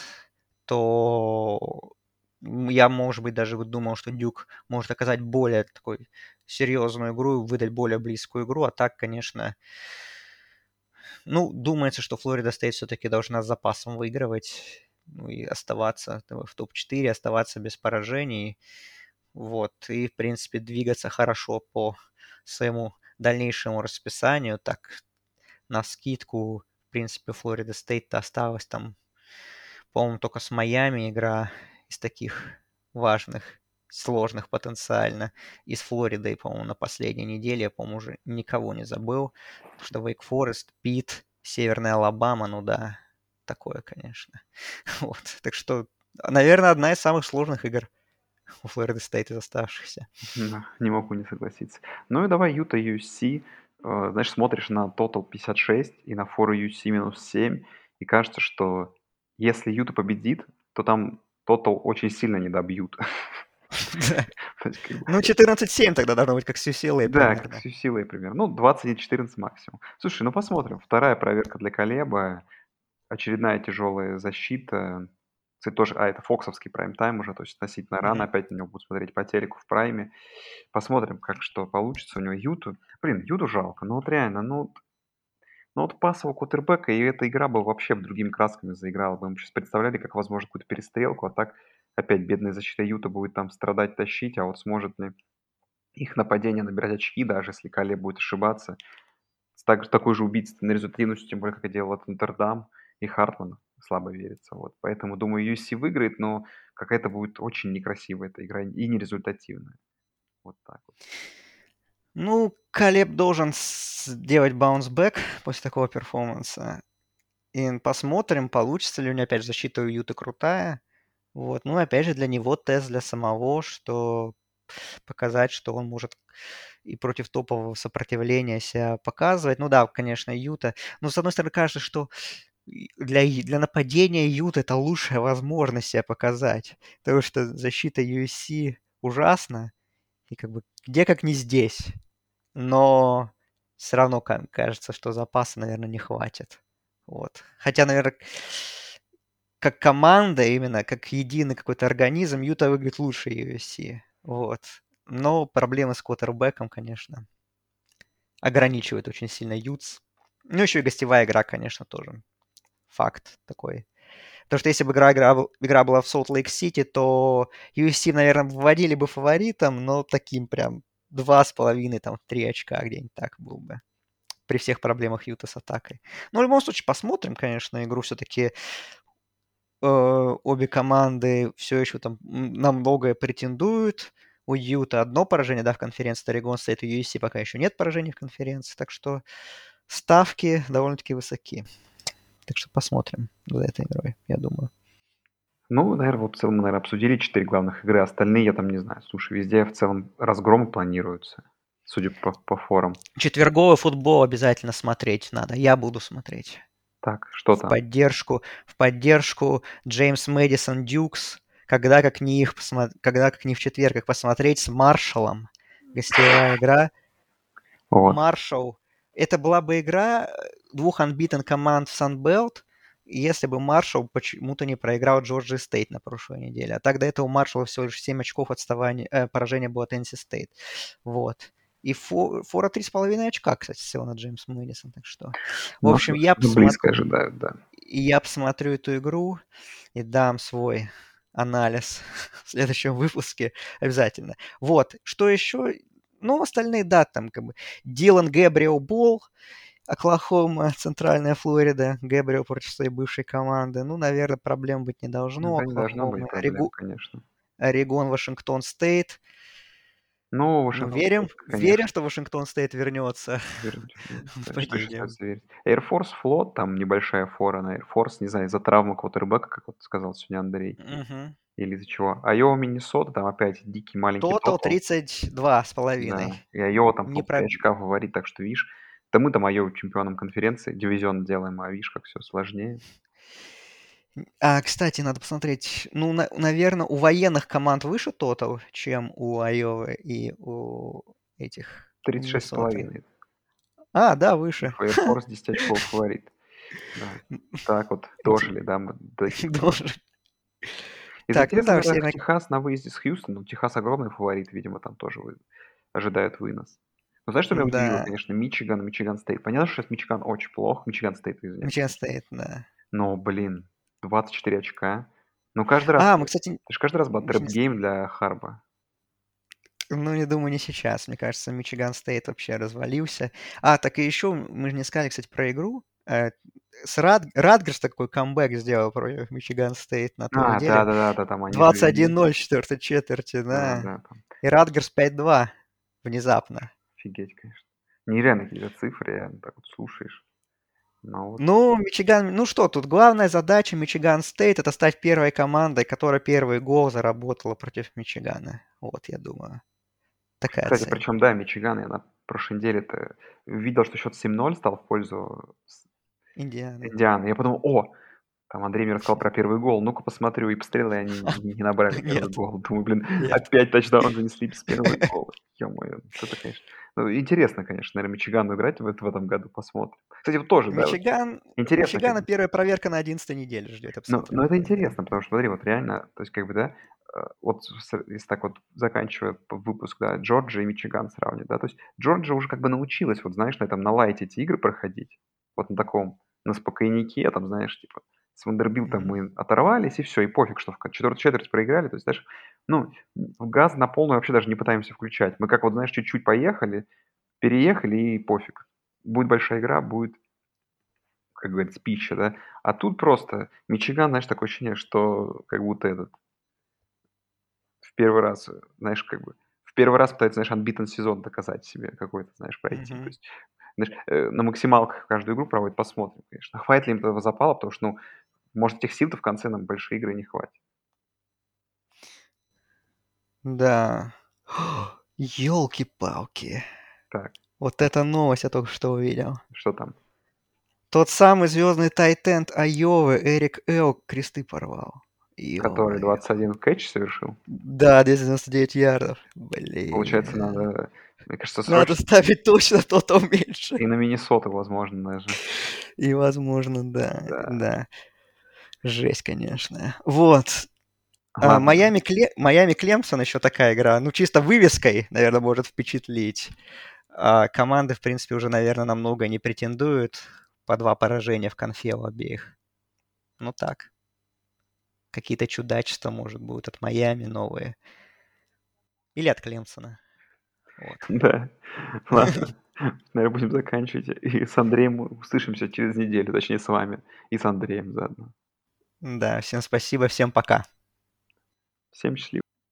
то я, может быть, даже вот думал, что Дюк может оказать более такой серьезную игру, выдать более близкую игру, а так, конечно, ну, думается, что Флорида Стейт все-таки должна с запасом выигрывать, ну, и оставаться в топ-4, оставаться без поражений, вот, и, в принципе, двигаться хорошо по своему дальнейшему расписанию, так, навскидку, в принципе, Флорида Стейт осталось там По-моему, только с Майами игра из таких важных, сложных потенциально. И с Флоридой, по-моему, на последней неделе, я, по-моему, уже никого не забыл. Потому что Вейк Форест, Питт, Северная Алабама, ну да, такое, конечно. Вот. Так что, наверное, одна из самых сложных игр у Флориды Стейт из оставшихся. Да, не могу не согласиться. Ну и давай Юта USC. Знаешь, смотришь на тотал 56 и на фору USC минус 7, и кажется, что если Юта победит, то там тотал очень сильно не добьют. Да. То есть, как бы, Ну, 14-7 тогда должно быть, как с UCLA да, как примерно. с UCLA примерно. Ну, 21-14 максимум. Слушай, ну посмотрим. Вторая проверка для Колеба. Очередная тяжелая защита. Кстати, тоже, это фоксовский прайм-тайм уже, то есть относительно рано. Мгм. Опять на него будут смотреть по телеку в прайме. Посмотрим, как что получится у него. Юту. Блин, Юту жалко. Ну вот реально, ну вот пасового квотербека, и эта игра бы вообще другими красками заиграла бы. Мы сейчас представляли, как возможно какую-то перестрелку, а так опять бедная защита Юта будет там страдать, тащить, а вот сможет ли их нападение набирать очки, даже если Кале будет ошибаться. С такой же убийственной результативностью, тем более, как и делал это Нотр-Дам и Хартман. Слабо верится. Вот. Поэтому, думаю, USC выиграет, но какая-то будет очень некрасивая эта игра и нерезультативная. Вот так вот. Ну, Калеб должен сделать баунсбэк после такого перформанса. И посмотрим, получится ли у него опять же защита у Юты крутая. Вот. Ну, опять же, для него тест для самого, что показать, что он может и против топового сопротивления себя показывать. Ну да, конечно, Юта. Но, с одной стороны, кажется, что для нападения Юта это лучшая возможность себя показать. Потому что защита USC ужасна. И как бы где как не здесь. Но все равно кажется, что запаса, наверное, не хватит. Вот. Хотя, наверное, как команда, именно как единый какой-то организм, Юта выглядит лучше USC. Вот. Но проблемы с квотербеком, конечно, ограничивают очень сильно Ютс. Ну, еще и гостевая игра, конечно, тоже факт такой. Потому что если бы игра была в Солт-Лейк-Сити, то USC, наверное, вводили бы фаворитом, но таким прям 2,5, там, 3 очка где-нибудь так был бы. При всех проблемах Юта с атакой. Но в любом случае посмотрим, конечно, игру. Все-таки обе команды все еще там на многое претендуют. У Юта одно поражение, да, в конференции, Орегон Стейт, у USC пока еще нет поражений в конференции, так что ставки довольно-таки высоки. Так что посмотрим за этой игрой, я думаю. Ну, наверное, вот в целом мы, наверное, обсудили 4 главных игры. Остальные, я там не знаю. Слушай, везде в целом разгромы планируются, судя по форам. Четверговый футбол обязательно смотреть надо. Я буду смотреть. Так, что В там? поддержку, в поддержку Джеймс Мэдисон Дюкс. Когда как не в четверг, их посмотреть с Маршалом. Гостевая игра. Вот. Маршалл. Это была бы игра двух unbeaten команд в Sunbelt, если бы Маршалл почему-то не проиграл Джорджи Стейт на прошлой неделе. А так до этого у Маршалла всего лишь 7 очков поражения было от NC State. Вот. И фора 3,5 очка, кстати, всего на Джеймс Мэдисон. Так что, в Ну, общем, слушай, ну, близко ожидают, да. я посмотрю эту игру и дам свой анализ в следующем выпуске обязательно. Вот. Что еще? Ну, остальные, да, там как бы Дилан Гэбриэл Болл, Оклахома, Центральная Флорида, Гэбриэл против своей бывшей команды. Ну, наверное, проблем быть не должно. Да, не должно Оклахома, быть проблем, конечно. Орегон, Вашингтон Стейт. Ну, Ну, Вашингтон Стейт, верим, конечно, что Вашингтон Стейт вернется в что ж падение. остается верить. Air Force Флот, там небольшая фора на Air Force, не знаю, из-за травмы квотербека, как вот сказал сегодня Андрей, Мгм. или из-за чего. Айова, Миннесота, там опять дикий маленький Тотал тотал. 32,5. Да, и Айова там, Не по 3 про... очка фаворит, так что, видишь, да мы там Айову чемпионом конференции, дивизион делаем, а видишь, как все сложнее. Кстати, надо посмотреть. Ну, наверное, у военных команд выше тотал, чем у Айовы и у этих Миннесоты. 36,5. Да, И выше. Air Force 10 очков фаворит. Да. Так вот, Инте- дожили, да, мы до таких Должен. Из Так, ну да, интересных, все наверно, Техас на выезде с Хьюстоном. Техас огромный фаворит, видимо, там тоже ожидают вынос. Но знаешь, что меня удивило, Да, конечно? Мичиган Стейт. Понятно, что сейчас Мичиган очень плох. Мичиган Стейт, извиняюсь. Мичиган стоит, да. Но, блин, 24 очка. Ну, каждый раз, Мы, кстати, это же каждый раз был еще не... трэп-гейм для Харба. Ну, не думаю, не сейчас. Мне кажется, Мичиган Стейт вообще развалился. Так и еще мы же не сказали, кстати, про игру. э, Радгерс такой камбэк сделал против Мичиган Стейт на той неделе. Да-да-да, там они же 21-0 в четвертой четверти, да. да, там И Радгерс 5-2 внезапно. офигеть, конечно. Нереально какие-то цифры, реально так вот слушаешь. Но вот Ну, Мичиган, ну что, тут главная задача Мичиган Стейт — это стать первой командой, которая первый гол заработала против Мичигана. Вот, я думаю. Такая кстати, цель. причем, да, Мичиган, я на прошлой неделе-то видел, что счет 7-0 стал в пользу Индианы. Индианы. Я подумал: "О, там Андрей мне рассказал про первый гол. Ну-ка посмотрю". И посмотрел, и они не набрали первый Нет, гол. Думаю, блин, нет. опять тачдаун занесли без первого гола. Ё-моё, вот это, конечно. Ну, интересно, конечно, наверное, Мичигану играть в этом году, посмотрим. Кстати, вот тоже, да, вот интересно, как Мичигана бы. первая проверка на 11 неделе ждет. Я Но посмотрел это по игре. интересно, потому что, смотри, вот реально, то есть, как бы, да, вот если так вот заканчивая выпуск, да, Джорджия и Мичиган сравнивать, да, то есть Джорджия уже как бы научилась, вот знаешь, на этом, на лайте эти игры проходить, вот на таком, на спокойнике, там, знаешь, типа, с Вандербилтом Мгм. мы оторвались, и все, и пофиг, что в четвертую четверть проиграли, то есть, знаешь, ну, в газ на полную вообще даже не пытаемся включать. Мы как вот, знаешь, чуть-чуть поехали, переехали, и пофиг. Будет большая игра, будет, как говорится, пища, да. А тут просто Мичиган, знаешь, такое ощущение, что как будто этот в первый раз, знаешь, как бы в первый раз пытается, знаешь, unbeaten сезон доказать себе какой-то, знаешь, пройти. То Мгм. есть, знаешь, на максималках каждую игру проводит, посмотрим, конечно. Хватит ли им этого запала, потому что, ну, может, этих сил-то в конце нам большие игры не хватит. Да. Ёлки-палки. Так, Вот эта новость я только что увидел. что там? Тот самый звездный тайтенд Айовы Эрик Элк кресты порвал. Который Ё-моё. 21 кэтч совершил? Да, 299 ярдов. Получается, Блин. надо, мне кажется, Надо срочно ставить точно то меньше. и на Миннесоту, возможно, даже. И, возможно, да, Да. да. Жесть, конечно. Вот. Ладно, Майами Клемсон еще такая игра. Ну, чисто вывеской, наверное, может впечатлить. Команды, в принципе, уже, наверное, на много не претендуют. По 2 поражения в конфе у обеих. Ну так. Какие-то чудачества, может, будут от Майами новые. Или от Клемсона. Вот. да. Ладно, наверное, будем заканчивать. И с Андреем мы услышимся через неделю, точнее, с вами и с Андреем заодно. Да, всем спасибо, всем пока. Всем счастливо.